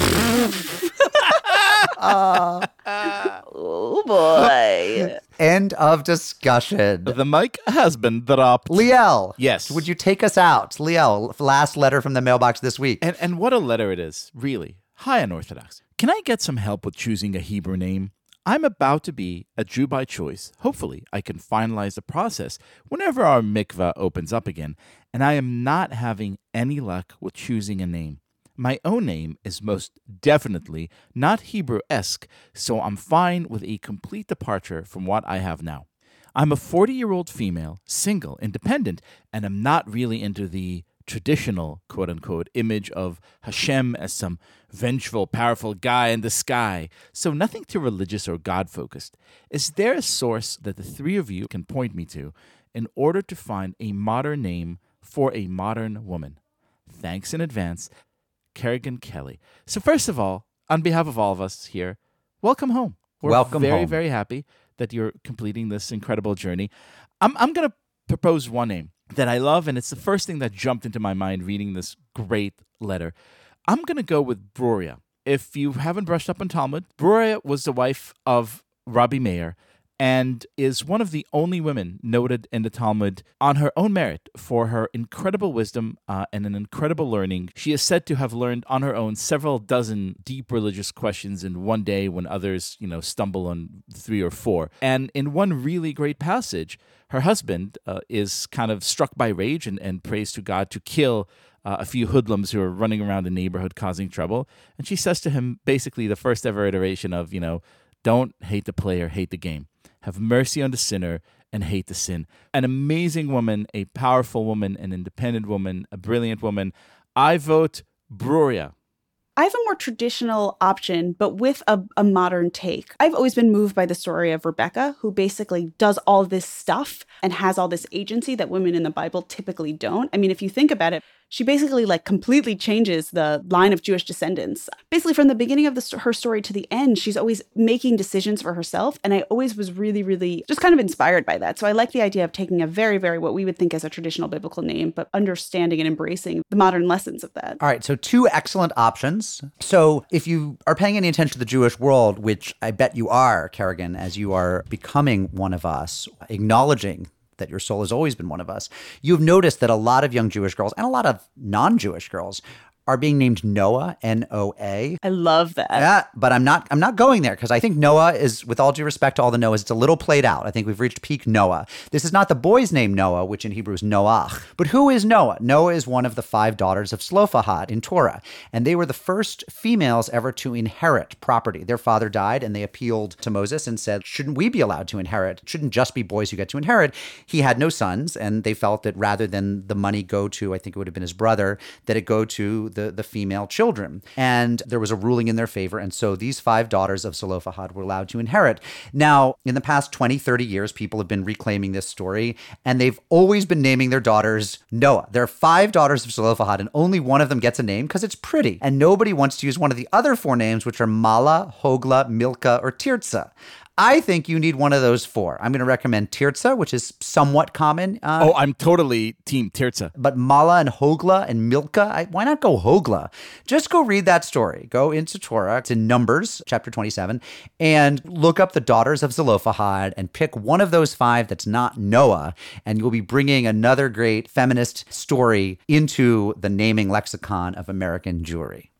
Oh, boy. End of discussion. The mic has been dropped. Liel. Yes. Would you take us out? Liel, last letter from the mailbox this week. And what a letter it is, really. Hi, Unorthodox. Can I get some help with choosing a Hebrew name? I'm about to be a Jew by choice. Hopefully, I can finalize the process whenever our mikvah opens up again, and I am not having any luck with choosing a name. My own name is most definitely not Hebrew-esque, so I'm fine with a complete departure from what I have now. I'm a 40-year-old female, single, independent, and I'm not really into the traditional, quote-unquote, image of Hashem as some vengeful, powerful guy in the sky, so nothing too religious or God-focused. Is there a source that the three of you can point me to in order to find a modern name for a modern woman? Thanks in advance, Kerrigan Kelly. So first of all, on behalf of all of us here, welcome home. We're Welcome very, home. very happy that you're completing this incredible journey. I'm going to propose one name that I love, and it's the first thing that jumped into my mind reading this great letter. I'm going to go with Bruria. If you haven't brushed up on Talmud, Bruria was the wife of Rabbi Meir and is one of the only women noted in the Talmud on her own merit for her incredible wisdom and an incredible learning. She is said to have learned on her own several dozen deep religious questions in one day when others, stumble on 3 or 4. And in one really great passage, her husband is kind of struck by rage and prays to God to kill a few hoodlums who are running around the neighborhood causing trouble. And she says to him basically the first ever iteration of, don't hate the player, hate the game. Have mercy on the sinner and hate the sin. An amazing woman, a powerful woman, an independent woman, a brilliant woman. I vote Bruria. I have a more traditional option, but with a modern take. I've always been moved by the story of Rebecca, who basically does all this stuff and has all this agency that women in the Bible typically don't. I mean, if you think about it, she basically completely changes the line of Jewish descendants. Basically, from the beginning of her story to the end, she's always making decisions for herself. And I always was really, really just kind of inspired by that. So I like the idea of taking a very, very what we would think as a traditional biblical name, but understanding and embracing the modern lessons of that. All right, so 2 excellent options. So if you are paying any attention to the Jewish world, which I bet you are, Kerrigan, as you are becoming one of us, acknowledging that your soul has always been one of us, you've noticed that a lot of young Jewish girls and a lot of non-Jewish girls are being named Noah, N-O-A. I love that. Yeah, but I'm not going there because I think Noah is, with all due respect to all the Noahs, it's a little played out. I think we've reached peak Noah. This is not the boy's name Noah, which in Hebrew is Noach. But who is Noah? Noah is one of the 5 daughters of Zelophehad in Torah, and they were the first females ever to inherit property. Their father died, and they appealed to Moses and said, shouldn't we be allowed to inherit? It shouldn't just be boys who get to inherit. He had no sons, and they felt that rather than the money go to, I think it would have been his brother, that it go to the female children. And there was a ruling in their favor. And so these 5 daughters of Zelophehad were allowed to inherit. Now, in the past 20, 30 years, people have been reclaiming this story, and they've always been naming their daughters Noah. There are 5 daughters of Zelophehad, and only one of them gets a name because it's pretty. And nobody wants to use one of the other 4 names, which are Mala, Hogla, Milka, or Tirzah. I think you need one of those 4. I'm going to recommend Tirzah, which is somewhat common. I'm totally team Tirzah. But Mala and Hogla and Milka, why not go Hogla? Just go read that story. Go into Torah. It's in Numbers, chapter 27, and look up the daughters of Zelophehad and pick one of those 5 that's not Noah, and you'll be bringing another great feminist story into the naming lexicon of American Jewry.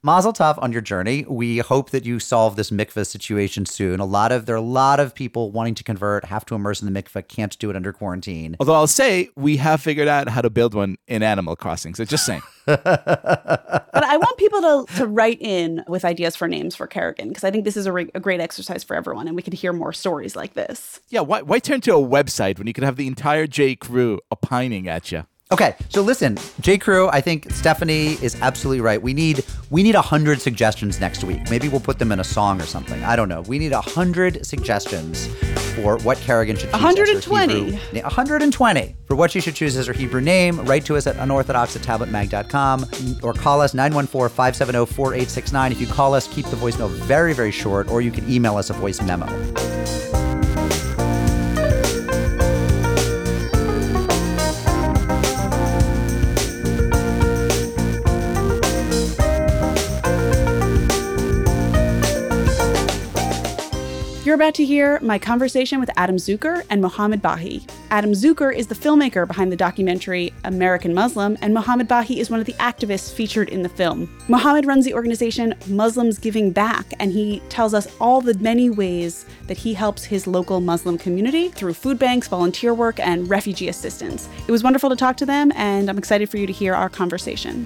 Mazel tov on your journey. We hope that you solve this mikveh situation soon. There are a lot of people wanting to convert, have to immerse in the mikveh, can't do it under quarantine. Although I'll say we have figured out how to build one in Animal Crossing. So just saying. But I want people to write in with ideas for names for Kerrigan, because I think this is a great exercise for everyone, and we could hear more stories like this. Yeah, why turn to a website when you could have the entire J. Crew opining at you? Okay, so listen, J. Crew, I think Stephanie is absolutely right. We need 100 suggestions next week. Maybe we'll put them in a song or something. I don't know. We need 100 suggestions for what Kerrigan should choose. 120. 120 for what she should choose as her Hebrew name. Write to us at unorthodox@tabletmag.com or call us 914-570-4869. If you call us, keep the voicemail very, very short, or you can email us a voice memo. You're about to hear my conversation with Adam Zucker and Mohammed Bahi. Adam Zucker is the filmmaker behind the documentary American Muslim, and Mohammed Bahi is one of the activists featured in the film. Mohammed runs the organization Muslims Giving Back, and he tells us all the many ways that he helps his local Muslim community through food banks, volunteer work, and refugee assistance. It was wonderful to talk to them, and I'm excited for you to hear our conversation.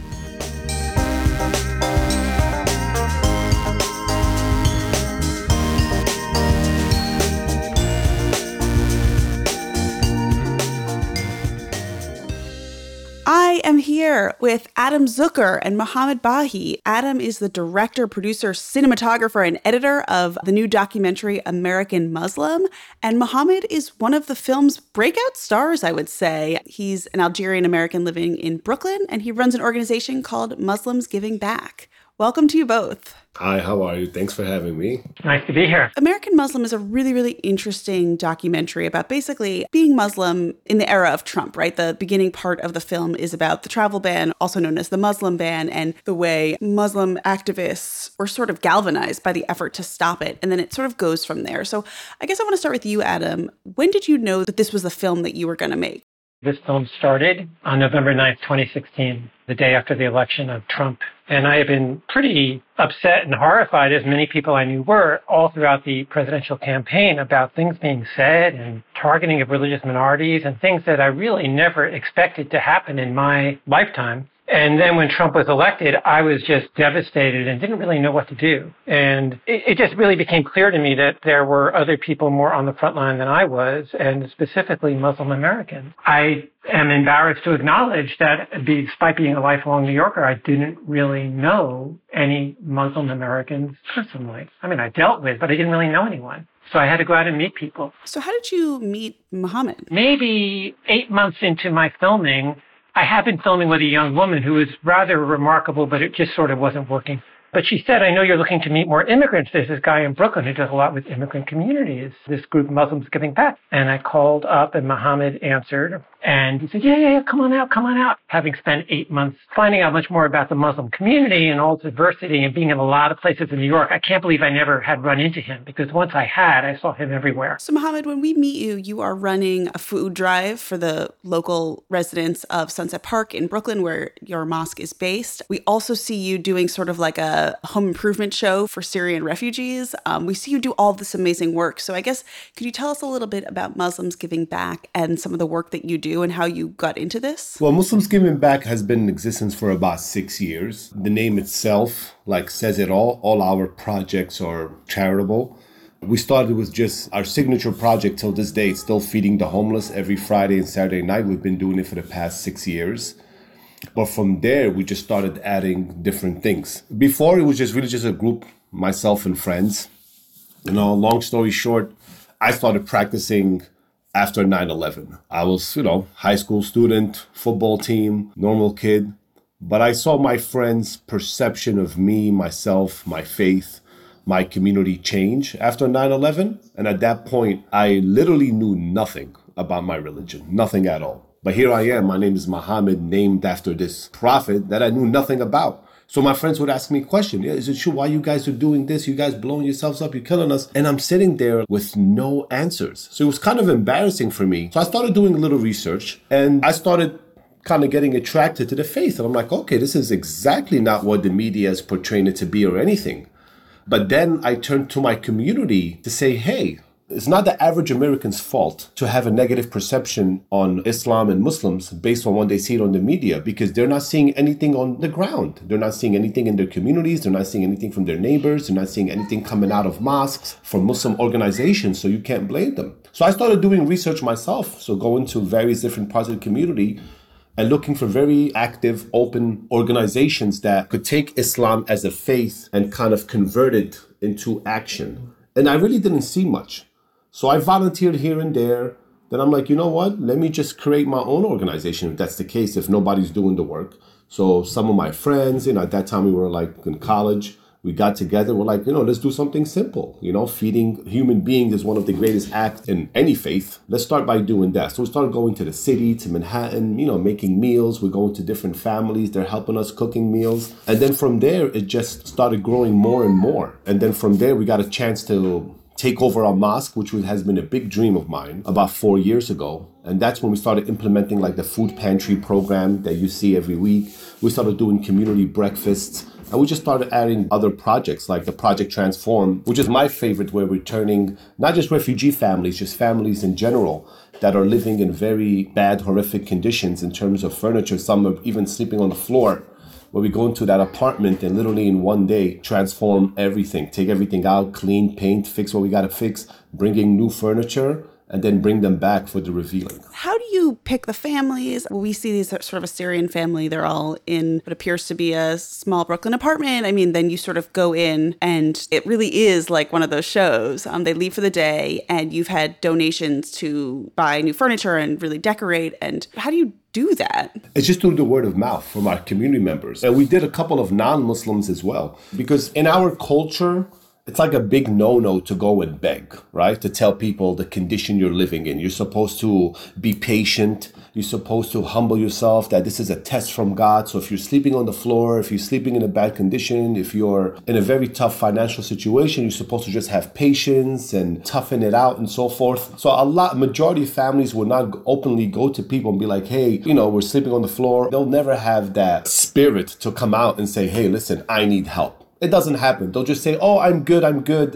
I am here with Adam Zucker and Mohammed Bahi. Adam is the director, producer, cinematographer, and editor of the new documentary American Muslim. And Mohammed is one of the film's breakout stars, I would say. He's an Algerian American living in Brooklyn, and he runs an organization called Muslims Giving Back. Welcome to you both. Hi, how are you? Thanks for having me. Nice to be here. American Muslim is a really, really interesting documentary about basically being Muslim in the era of Trump, right? The beginning part of the film is about the travel ban, also known as the Muslim ban, and the way Muslim activists were sort of galvanized by the effort to stop it. And then it sort of goes from there. So I guess I want to start with you, Adam. When did you know that this was the film that you were going to make? This film started on November 9th, 2016, the day after the election of Trump. And I have been pretty upset and horrified, as many people I knew were, all throughout the presidential campaign about things being said and targeting of religious minorities and things that I really never expected to happen in my lifetime. And then when Trump was elected, I was just devastated and didn't really know what to do. And it just really became clear to me that there were other people more on the front line than I was, and specifically Muslim Americans. I am embarrassed to acknowledge that despite being a lifelong New Yorker, I didn't really know any Muslim Americans personally. I mean, I dealt with, but I didn't really know anyone. So I had to go out and meet people. So how did you meet Mohammed? Maybe 8 months into my filming, I had been filming with a young woman who was rather remarkable, but it just sort of wasn't working. But she said, I know you're looking to meet more immigrants. There's this guy in Brooklyn who does a lot with immigrant communities, this group Muslims Giving Back. And I called up and Mohammed answered. And he said, yeah, come on out. Having spent 8 months finding out much more about the Muslim community and all its diversity and being in a lot of places in New York, I can't believe I never had run into him, because once I had, I saw him everywhere. So Mohammed, when we meet you, you are running a food drive for the local residents of Sunset Park in Brooklyn, where your mosque is based. We also see you doing sort of like a home improvement show for Syrian refugees. We see you do all this amazing work. So I guess, could you tell us a little bit about Muslims Giving Back and some of the work that you do and how you got into this? Well, Muslims Giving Back has been in existence for about 6 years. The name itself, says it all. All our projects are charitable. We started with just our signature project till this day. It's still feeding the homeless every Friday and Saturday night. We've been doing it for the past 6 years. But from there, we just started adding different things. Before, it was just really just a group, myself and friends. Long story short, I started practicing after 9/11. I was, high school student, football team, normal kid. But I saw my friends' perception of me, myself, my faith, my community change after 9/11. And at that point, I literally knew nothing about my religion, nothing at all. But here I am. My name is Muhammad, named after this prophet that I knew nothing about. So my friends would ask me a question. Yeah, is it true? Why you guys are doing this? You guys blowing yourselves up? You're killing us. And I'm sitting there with no answers. So it was kind of embarrassing for me. So I started doing a little research and I started kind of getting attracted to the faith. And I'm like, okay, this is exactly not what the media is portraying it to be or anything. But then I turned to my community to say, hey, it's not the average American's fault to have a negative perception on Islam and Muslims based on what they see it on the media, because they're not seeing anything on the ground. They're not seeing anything in their communities. They're not seeing anything from their neighbors. They're not seeing anything coming out of mosques from Muslim organizations. So you can't blame them. So I started doing research myself. So going to various different parts of the community and looking for very active, open organizations that could take Islam as a faith and kind of convert it into action. And I really didn't see much. So I volunteered here and there. Then I'm like, you know what? Let me just create my own organization if that's the case, if nobody's doing the work. So some of my friends, at that time we were like in college, we got together. We're like, let's do something simple. Feeding human beings is one of the greatest acts in any faith. Let's start by doing that. So we started going to the city, to Manhattan, making meals. We're going to different families. They're helping us cooking meals. And then from there, it just started growing more and more. And then from there, we got a chance to take over our mosque, which has been a big dream of mine, about 4 years ago. And that's when we started implementing like the food pantry program that you see every week. We started doing community breakfasts. And we just started adding other projects like the Project Transform, which is my favorite, where we're turning not just refugee families, just families in general that are living in very bad, horrific conditions in terms of furniture. Some are even sleeping on the floor, where we go into that apartment and literally in one day transform everything, take everything out, clean, paint, fix what we got to fix, bring in new furniture, and then bring them back for the revealing. How do you pick the families? We see these sort of a Syrian family. They're all in what appears to be a small Brooklyn apartment. I mean, then you sort of go in and it really is like one of those shows. They leave for the day and you've had donations to buy new furniture and really decorate. And how do you do that? It's just through the word of mouth from our community members. And we did a couple of non-Muslims as well, because in our culture, it's like a big no-no to go and beg, right? To tell people the condition you're living in. You're supposed to be patient. You're supposed to humble yourself, that this is a test from God. So if you're sleeping on the floor, if you're sleeping in a bad condition, if you're in a very tough financial situation, you're supposed to just have patience and toughen it out and so forth. So majority of families will not openly go to people and be like, hey, we're sleeping on the floor. They'll never have that spirit to come out and say, hey, listen, I need help. It doesn't happen. They'll just say, oh, I'm good.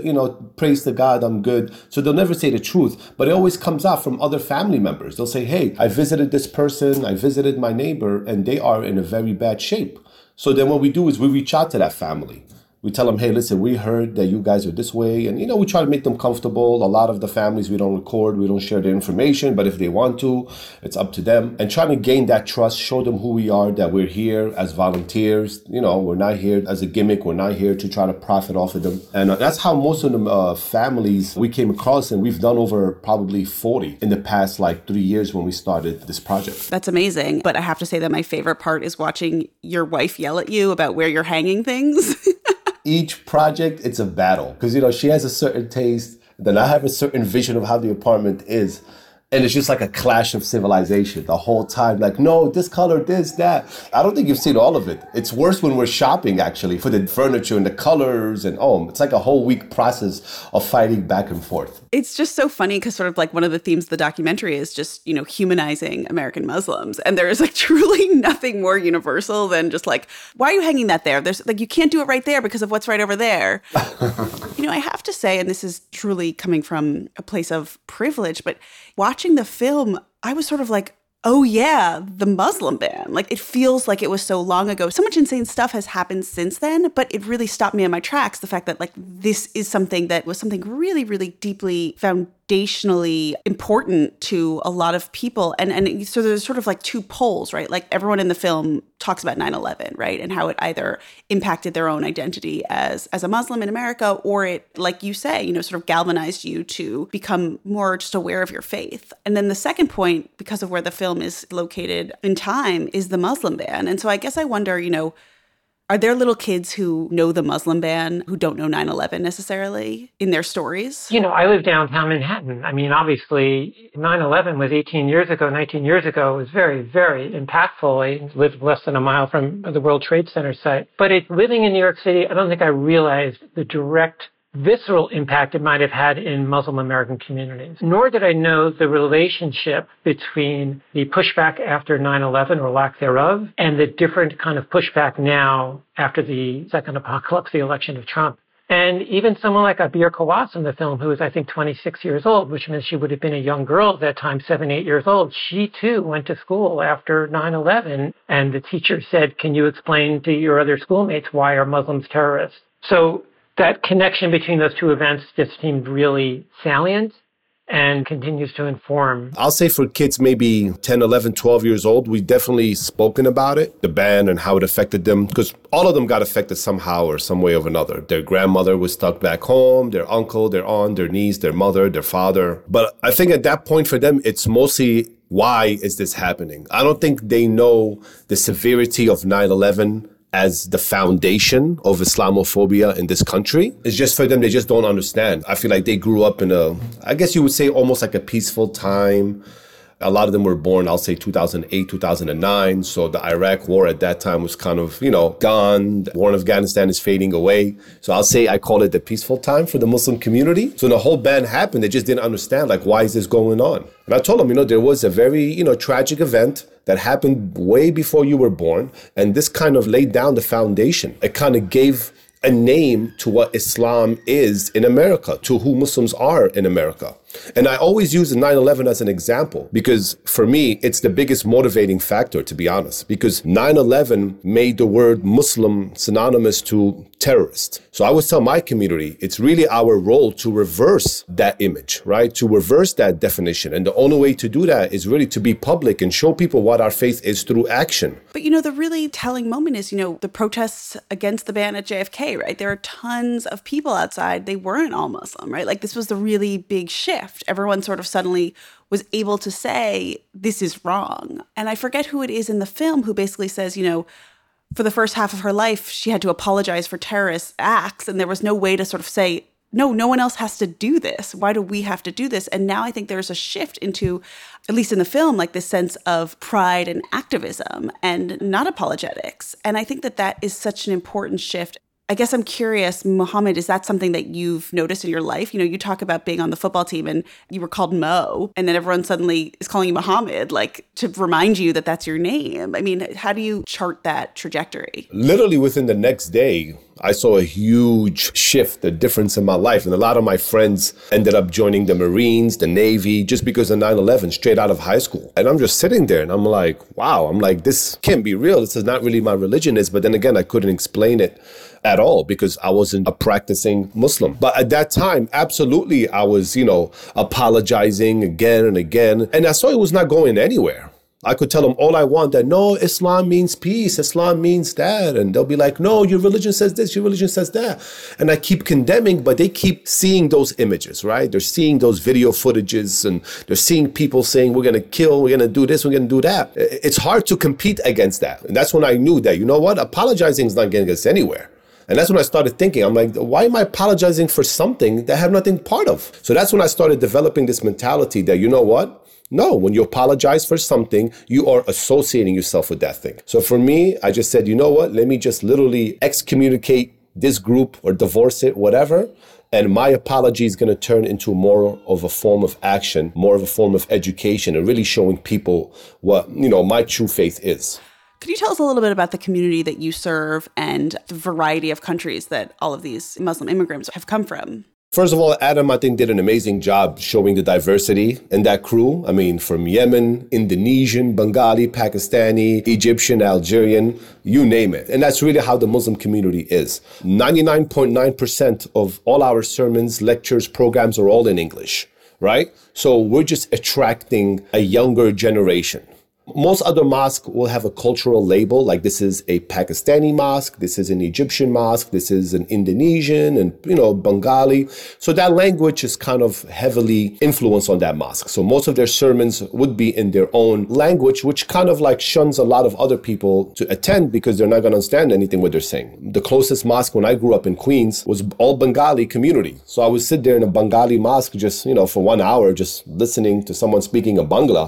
Praise to God, I'm good. So they'll never say the truth, but it always comes out from other family members. They'll say, hey, I visited this person, I visited my neighbor, and they are in a very bad shape. So then what we do is we reach out to that family. We tell them, hey, listen, we heard that you guys are this way. And, we try to make them comfortable. A lot of the families, we don't record, we don't share their information. But if they want to, it's up to them. And trying to gain that trust, show them who we are, that we're here as volunteers. We're not here as a gimmick. We're not here to try to profit off of them. And that's how most of the families we came across. And we've done over probably 40 in the past 3 years when we started this project. That's amazing. But I have to say that my favorite part is watching your wife yell at you about where you're hanging things. Each project, it's a battle because, she has a certain taste. Then I have a certain vision of how the apartment is. And it's just like a clash of civilization the whole time. Like, no, this color, this, that. I don't think you've seen all of it. It's worse when we're shopping, actually, for the furniture and the colors. And, it's like a whole week process of fighting back and forth. It's just so funny because sort of like one of the themes of the documentary is just, humanizing American Muslims. And there is truly nothing more universal than just why are you hanging that there? There's you can't do it right there because of what's right over there. I have to say, and this is truly coming from a place of privilege, but watching the film, I was sort of like, oh yeah, the Muslim ban. It feels like it was so long ago. So much insane stuff has happened since then, but it really stopped me in my tracks. The fact that this is something that was something really, really deeply foundationally important to a lot of people. And so there's sort of two poles, right? Everyone in the film talks about 9/11, right? And how it either impacted their own identity as a Muslim in America, or it, like you say, sort of galvanized you to become more just aware of your faith. And then the second point, because of where the film is located in time, is the Muslim ban. And so I guess I wonder, are there little kids who know the Muslim ban who don't know 9/11 necessarily in their stories? I live downtown Manhattan. I mean, obviously, 9/11 was 18 years ago, 19 years ago. It was very, very impactful. I lived less than a mile from the World Trade Center site. But living in New York City, I don't think I realized the direct visceral impact it might have had in Muslim American communities. Nor did I know the relationship between the pushback after 9/11 or lack thereof and the different kind of pushback now after the second apocalypse, the election of Trump. And even someone like Abir Kawas in the film, who was, I think, 26 years old, which means she would have been a young girl at that time, 7, 8 years old. She, too, went to school after 9/11. And the teacher said, can you explain to your other schoolmates why are Muslims terrorists? So that connection between those two events just seemed really salient and continues to inform. I'll say for kids maybe 10, 11, 12 years old, we've definitely spoken about it, the ban and how it affected them, because all of them got affected somehow or some way or another. Their grandmother was stuck back home, their uncle, their aunt, their niece, their mother, their father. But I think at that point for them, it's mostly, why is this happening? I don't think they know the severity of 9/11 as the foundation of Islamophobia in this country. It's just for them, they just don't understand. I feel like they grew up in I guess you would say almost like a peaceful time. A lot of them were born, I'll say 2008, 2009. So the Iraq war at that time was kind of, gone. The war in Afghanistan is fading away. So I'll say I call it the peaceful time for the Muslim community. So when the whole ban happened, they just didn't understand, like, why is this going on? And I told them, there was a very, tragic event that happened way before you were born. And this kind of laid down the foundation. It kind of gave a name to what Islam is in America, to who Muslims are in America. And I always use 9/11 as an example because for me, it's the biggest motivating factor, to be honest, because 9/11 made the word Muslim synonymous to terrorist. So I always tell my community, it's really our role to reverse that image, right? To reverse that definition. And the only way to do that is really to be public and show people what our faith is through action. But, the really telling moment is, the protests against the ban at JFK, right? There are tons of people outside. They weren't all Muslim, right? Like this was the really big shift. Everyone sort of suddenly was able to say, this is wrong. And I forget who it is in the film who basically says, for the first half of her life, she had to apologize for terrorist acts. And there was no way to sort of say, no one else has to do this. Why do we have to do this? And now I think there's a shift into, at least in the film, like this sense of pride and activism and not apologetics. And I think that is such an important shift. I guess I'm curious, Mohammed, is that something that you've noticed in your life? You talk about being on the football team and you were called Mo, and then everyone suddenly is calling you Mohammed, like to remind you that that's your name. I mean, how do you chart that trajectory? Literally within the next day, I saw a huge shift, a difference in my life. And a lot of my friends ended up joining the Marines, the Navy, just because of 9/11, straight out of high school. And I'm just sitting there and I'm like, wow, this can't be real. This is not really my religion is. But then again, I couldn't explain it at all because I wasn't a practicing Muslim. But at that time, absolutely, I was, apologizing again and again. And I saw it was not going anywhere. I could tell them all I want that, no, Islam means peace. Islam means that. And they'll be like, no, your religion says this, your religion says that. And I keep condemning, but they keep seeing those images, right? They're seeing those video footages and they're seeing people saying, we're going to kill, we're going to do this, we're going to do that. It's hard to compete against that. And that's when I knew that, apologizing is not getting us anywhere. And that's when I started thinking, I'm like, why am I apologizing for something that I have nothing part of? So that's when I started developing this mentality that, no, when you apologize for something, you are associating yourself with that thing. So for me, I just said, let me just literally excommunicate this group or divorce it, whatever. And my apology is going to turn into more of a form of action, more of a form of education and really showing people what, my true faith is. Could you tell us a little bit about the community that you serve and the variety of countries that all of these Muslim immigrants have come from? First of all, Adam, I think, did an amazing job showing the diversity in that crew. I mean, from Yemen, Indonesian, Bengali, Pakistani, Egyptian, Algerian, you name it. And that's really how the Muslim community is. 99.9% of all our sermons, lectures, programs are all in English, right? So we're just attracting a younger generation. Most other mosques will have a cultural label, like this is a Pakistani mosque, this is an Egyptian mosque, this is an Indonesian and, Bengali. So that language is kind of heavily influenced on that mosque. So most of their sermons would be in their own language, which kind of like shuns a lot of other people to attend because they're not going to understand anything what they're saying. The closest mosque when I grew up in Queens was all Bengali community. So I would sit there in a Bengali mosque just, for 1 hour, just listening to someone speaking a Bangla.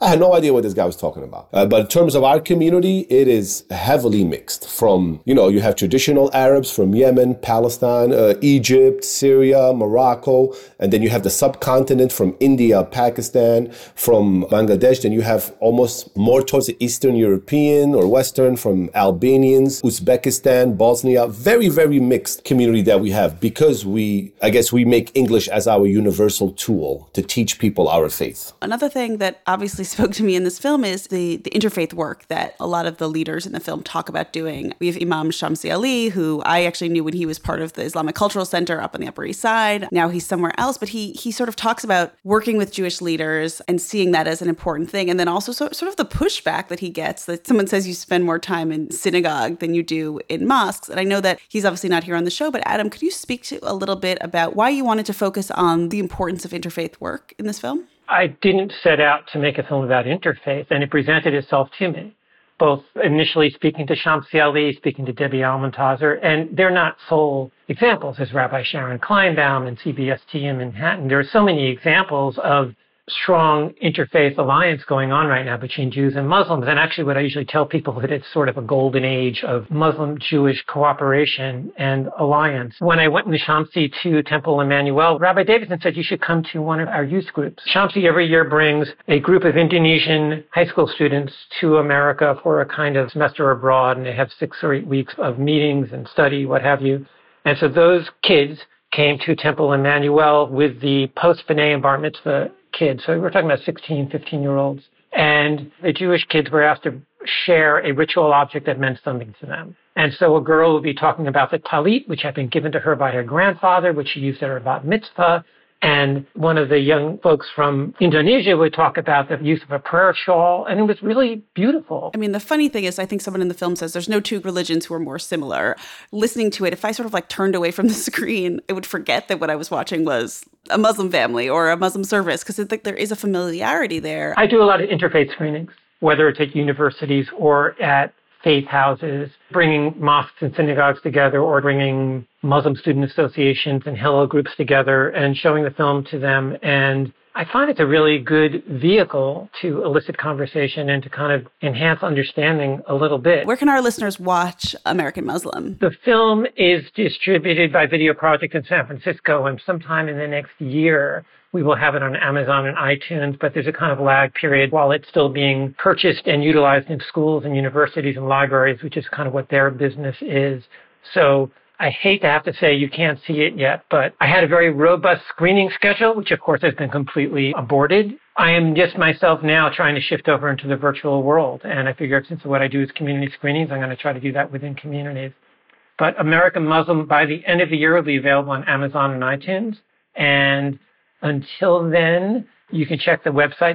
I had no idea what this guy was talking about. But in terms of our community, it is heavily mixed from, you have traditional Arabs from Yemen, Palestine, Egypt, Syria, Morocco, and then you have the subcontinent from India, Pakistan, from Bangladesh, then you have almost more towards the Eastern European or Western from Albanians, Uzbekistan, Bosnia, very, very mixed community that we have because we make English as our universal tool to teach people our faith. Another thing that obviously spoke to me in this film is the interfaith work that a lot of the leaders in the film talk about doing. We have Imam Shamsi Ali, who I actually knew when he was part of the Islamic Cultural Center up on the Upper East Side. Now he's somewhere else, but he sort of talks about working with Jewish leaders and seeing that as an important thing. And then also sort of the pushback that he gets, that someone says you spend more time in synagogue than you do in mosques. And I know that he's obviously not here on the show, but Adam, could you speak to a little bit about why you wanted to focus on the importance of interfaith work in this film? I didn't set out to make a film about interfaith, and it presented itself to me, both initially speaking to Shamsi Ali, speaking to Debbie Almontazer, and they're not sole examples. There's Rabbi Sharon Kleinbaum and CBST in Manhattan. There are so many examples of strong interfaith alliance going on right now between Jews and Muslims. And actually what I usually tell people is that it's sort of a golden age of Muslim-Jewish cooperation and alliance. When I went in the Shamsi to Temple Emmanuel, Rabbi Davidson said you should come to one of our youth groups. Shamsi every year brings a group of Indonesian high school students to America for a kind of semester abroad, and they have 6 or 8 weeks of meetings and study, what have you. And so those kids came to Temple Emmanuel with the post-B'nai and Bar Mitzvah kids. So we're talking about 16, 15-year-olds. And the Jewish kids were asked to share a ritual object that meant something to them. And so a girl would be talking about the talit, which had been given to her by her grandfather, which she used at her bat mitzvah. And one of the young folks from Indonesia would talk about the use of a prayer shawl, and it was really beautiful. I mean, the funny thing is, I think someone in the film says there's no two religions who are more similar. Listening to it, if I sort of like turned away from the screen, I would forget that what I was watching was a Muslim family or a Muslim service, because there is a familiarity there. I do a lot of interfaith screenings, whether it's at universities or at faith houses, bringing mosques and synagogues together or bringing Muslim student associations and Hillel groups together and showing the film to them. And I find it's a really good vehicle to elicit conversation and to kind of enhance understanding a little bit. Where can our listeners watch American Muslim? The film is distributed by Video Project in San Francisco, and sometime in the next year, we will have it on Amazon and iTunes, but there's a kind of lag period while it's still being purchased and utilized in schools and universities and libraries, which is kind of what their business is. So I hate to have to say you can't see it yet, but I had a very robust screening schedule, which of course has been completely aborted. I am just myself now trying to shift over into the virtual world. And I figured since what I do is community screenings, I'm going to try to do that within communities. But American Muslim, by the end of the year, will be available on Amazon and iTunes. And until then, you can check the website,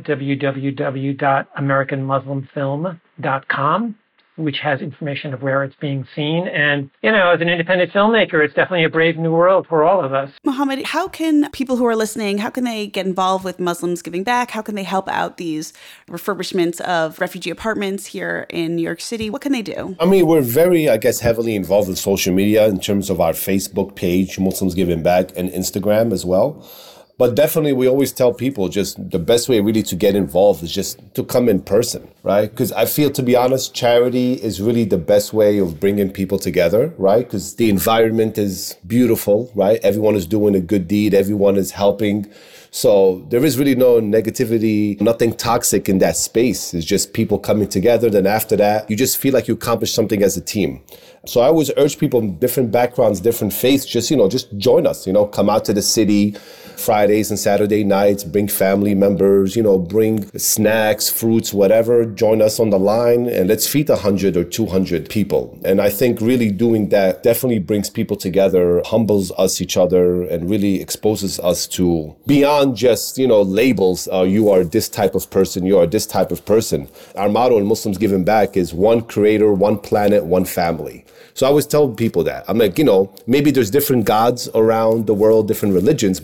www.americanmuslimfilm.com, which has information of where it's being seen. And, as an independent filmmaker, it's definitely a brave new world for all of us. Mohammed, how can people who are listening, how can they get involved with Muslims Giving Back? How can they help out these refurbishments of refugee apartments here in New York City? What can they do? I mean, we're very, heavily involved in social media in terms of our Facebook page, Muslims Giving Back, and Instagram as well. But definitely, we always tell people just the best way really to get involved is just to come in person, right? Because I feel, to be honest, charity is really the best way of bringing people together, right? Because the environment is beautiful, right? Everyone is doing a good deed. Everyone is helping. So there is really no negativity, nothing toxic in that space. It's just people coming together. Then after that, you just feel like you accomplished something as a team. So I always urge people in different backgrounds, different faiths, just join us, come out to the city Fridays and Saturday nights, bring family members, bring snacks, fruits, whatever, join us on the line and let's feed 100 or 200 people. And I think really doing that definitely brings people together, humbles us each other, and really exposes us to beyond just, labels. You are this type of person, you are this type of person. Our motto in Muslims Giving Back is one creator, one planet, one family. So I always tell people that. I'm like, maybe there's different gods around the world, different religions, but what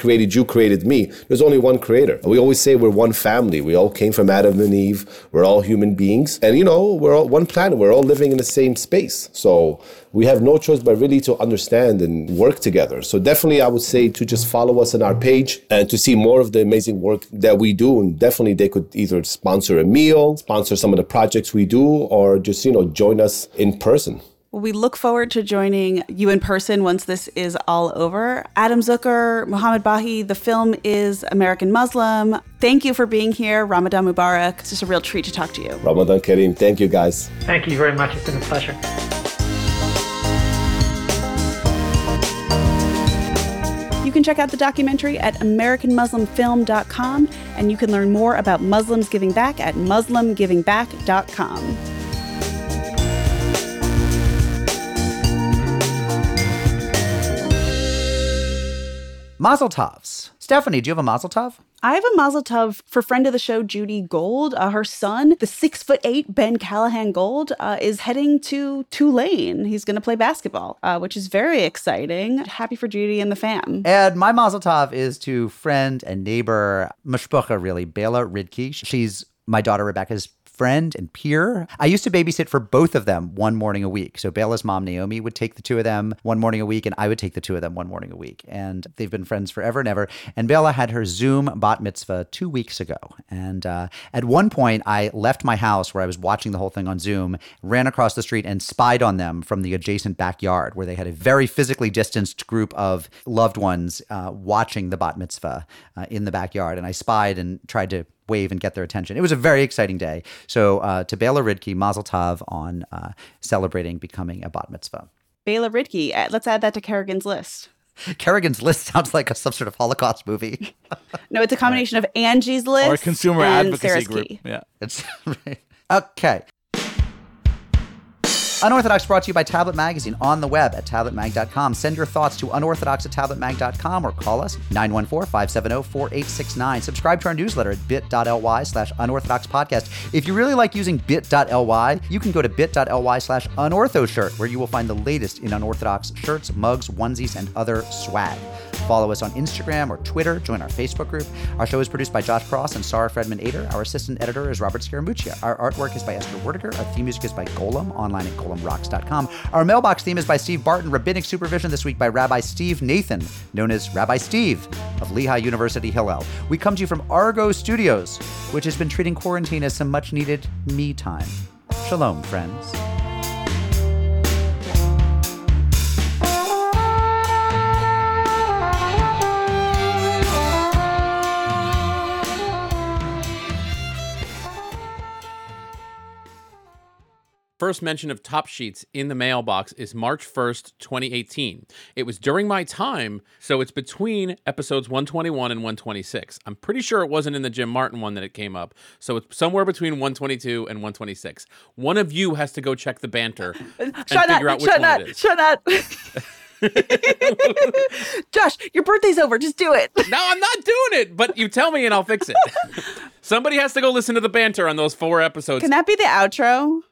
created you, created me. There's only one creator. We always say we're one family. We all came from Adam and Eve. We're all human beings. And, we're all one planet. We're all living in the same space. So we have no choice but really to understand and work together. So definitely I would say to just follow us on our page and to see more of the amazing work that we do. And definitely they could either sponsor a meal, sponsor some of the projects we do, or just, join us in person. Well, we look forward to joining you in person once this is all over. Adam Zucker, Mohammed Bahi, the film is American Muslim. Thank you for being here. Ramadan Mubarak. It's just a real treat to talk to you. Ramadan Kareem. Thank you, guys. Thank you very much. It's been a pleasure. You can check out the documentary at AmericanMuslimFilm.com, and you can learn more about Muslims giving back at MuslimGivingBack.com. Mazel tovs. Stephanie, do you have a mazel tov? I have a mazel tov for friend of the show, Judy Gold. Her son, the 6'8" Ben Callahan Gold, is heading to Tulane. He's going to play basketball, which is very exciting. Happy for Judy and the fam. And my mazel tov is to friend and neighbor, mashpucha really, Bela Ridke. She's my daughter Rebecca's friend and peer. I used to babysit for both of them one morning a week. So Bela's mom, Naomi, would take the two of them one morning a week, and I would take the two of them one morning a week. And they've been friends forever and ever. And Bela had her Zoom bat mitzvah 2 weeks ago. And at one point, I left my house where I was watching the whole thing on Zoom, ran across the street and spied on them from the adjacent backyard where they had a very physically distanced group of loved ones watching the bat mitzvah in the backyard. And I spied and tried to wave and get their attention. It was a very exciting day. So to Bela Ridke, mazel tov on celebrating becoming a bat mitzvah. Bela Ridke, let's add that to Kerrigan's List. Kerrigan's List sounds like some sort of Holocaust movie. No, it's a combination of Angie's List or a consumer and advocacy Sarah's group. Key. Yeah. It's right. Okay. Unorthodox brought to you by Tablet Magazine on the web at tabletmag.com. Send your thoughts to unorthodox@tabletmag.com or call us 914-570-4869. Subscribe to our newsletter at bit.ly/unorthodoxpodcast. If you really like using bit.ly, you can go to bit.ly/unorthoshirt, where you will find the latest in unorthodox shirts, mugs, onesies, and other swag. Follow us on Instagram or Twitter. Join our Facebook group. Our show is produced by Josh Cross and Sarah Fredman-Ader. Our assistant editor is Robert Scaramuccia. Our artwork is by Esther Werdiger. Our theme music is by Golem, online at golemrocks.com. Our mailbox theme is by Steve Barton. Rabbinic supervision this week by Rabbi Steve Nathan, known as Rabbi Steve of Lehigh University Hillel. We come to you from Argo Studios, which has been treating quarantine as some much-needed me time. Shalom, friends. First mention of Top Sheets in the mailbox is March 1st, 2018. It was during my time, so it's between episodes 121 and 126. I'm pretty sure it wasn't in the Jim Martin one that it came up, so it's somewhere between 122 and 126. One of you has to go check the banter and figure out which one it is. Shut up. Josh, your birthday's over. Just do it. No, I'm not doing it, but you tell me and I'll fix it. Somebody has to go listen to the banter on those 4 episodes. Can that be the outro?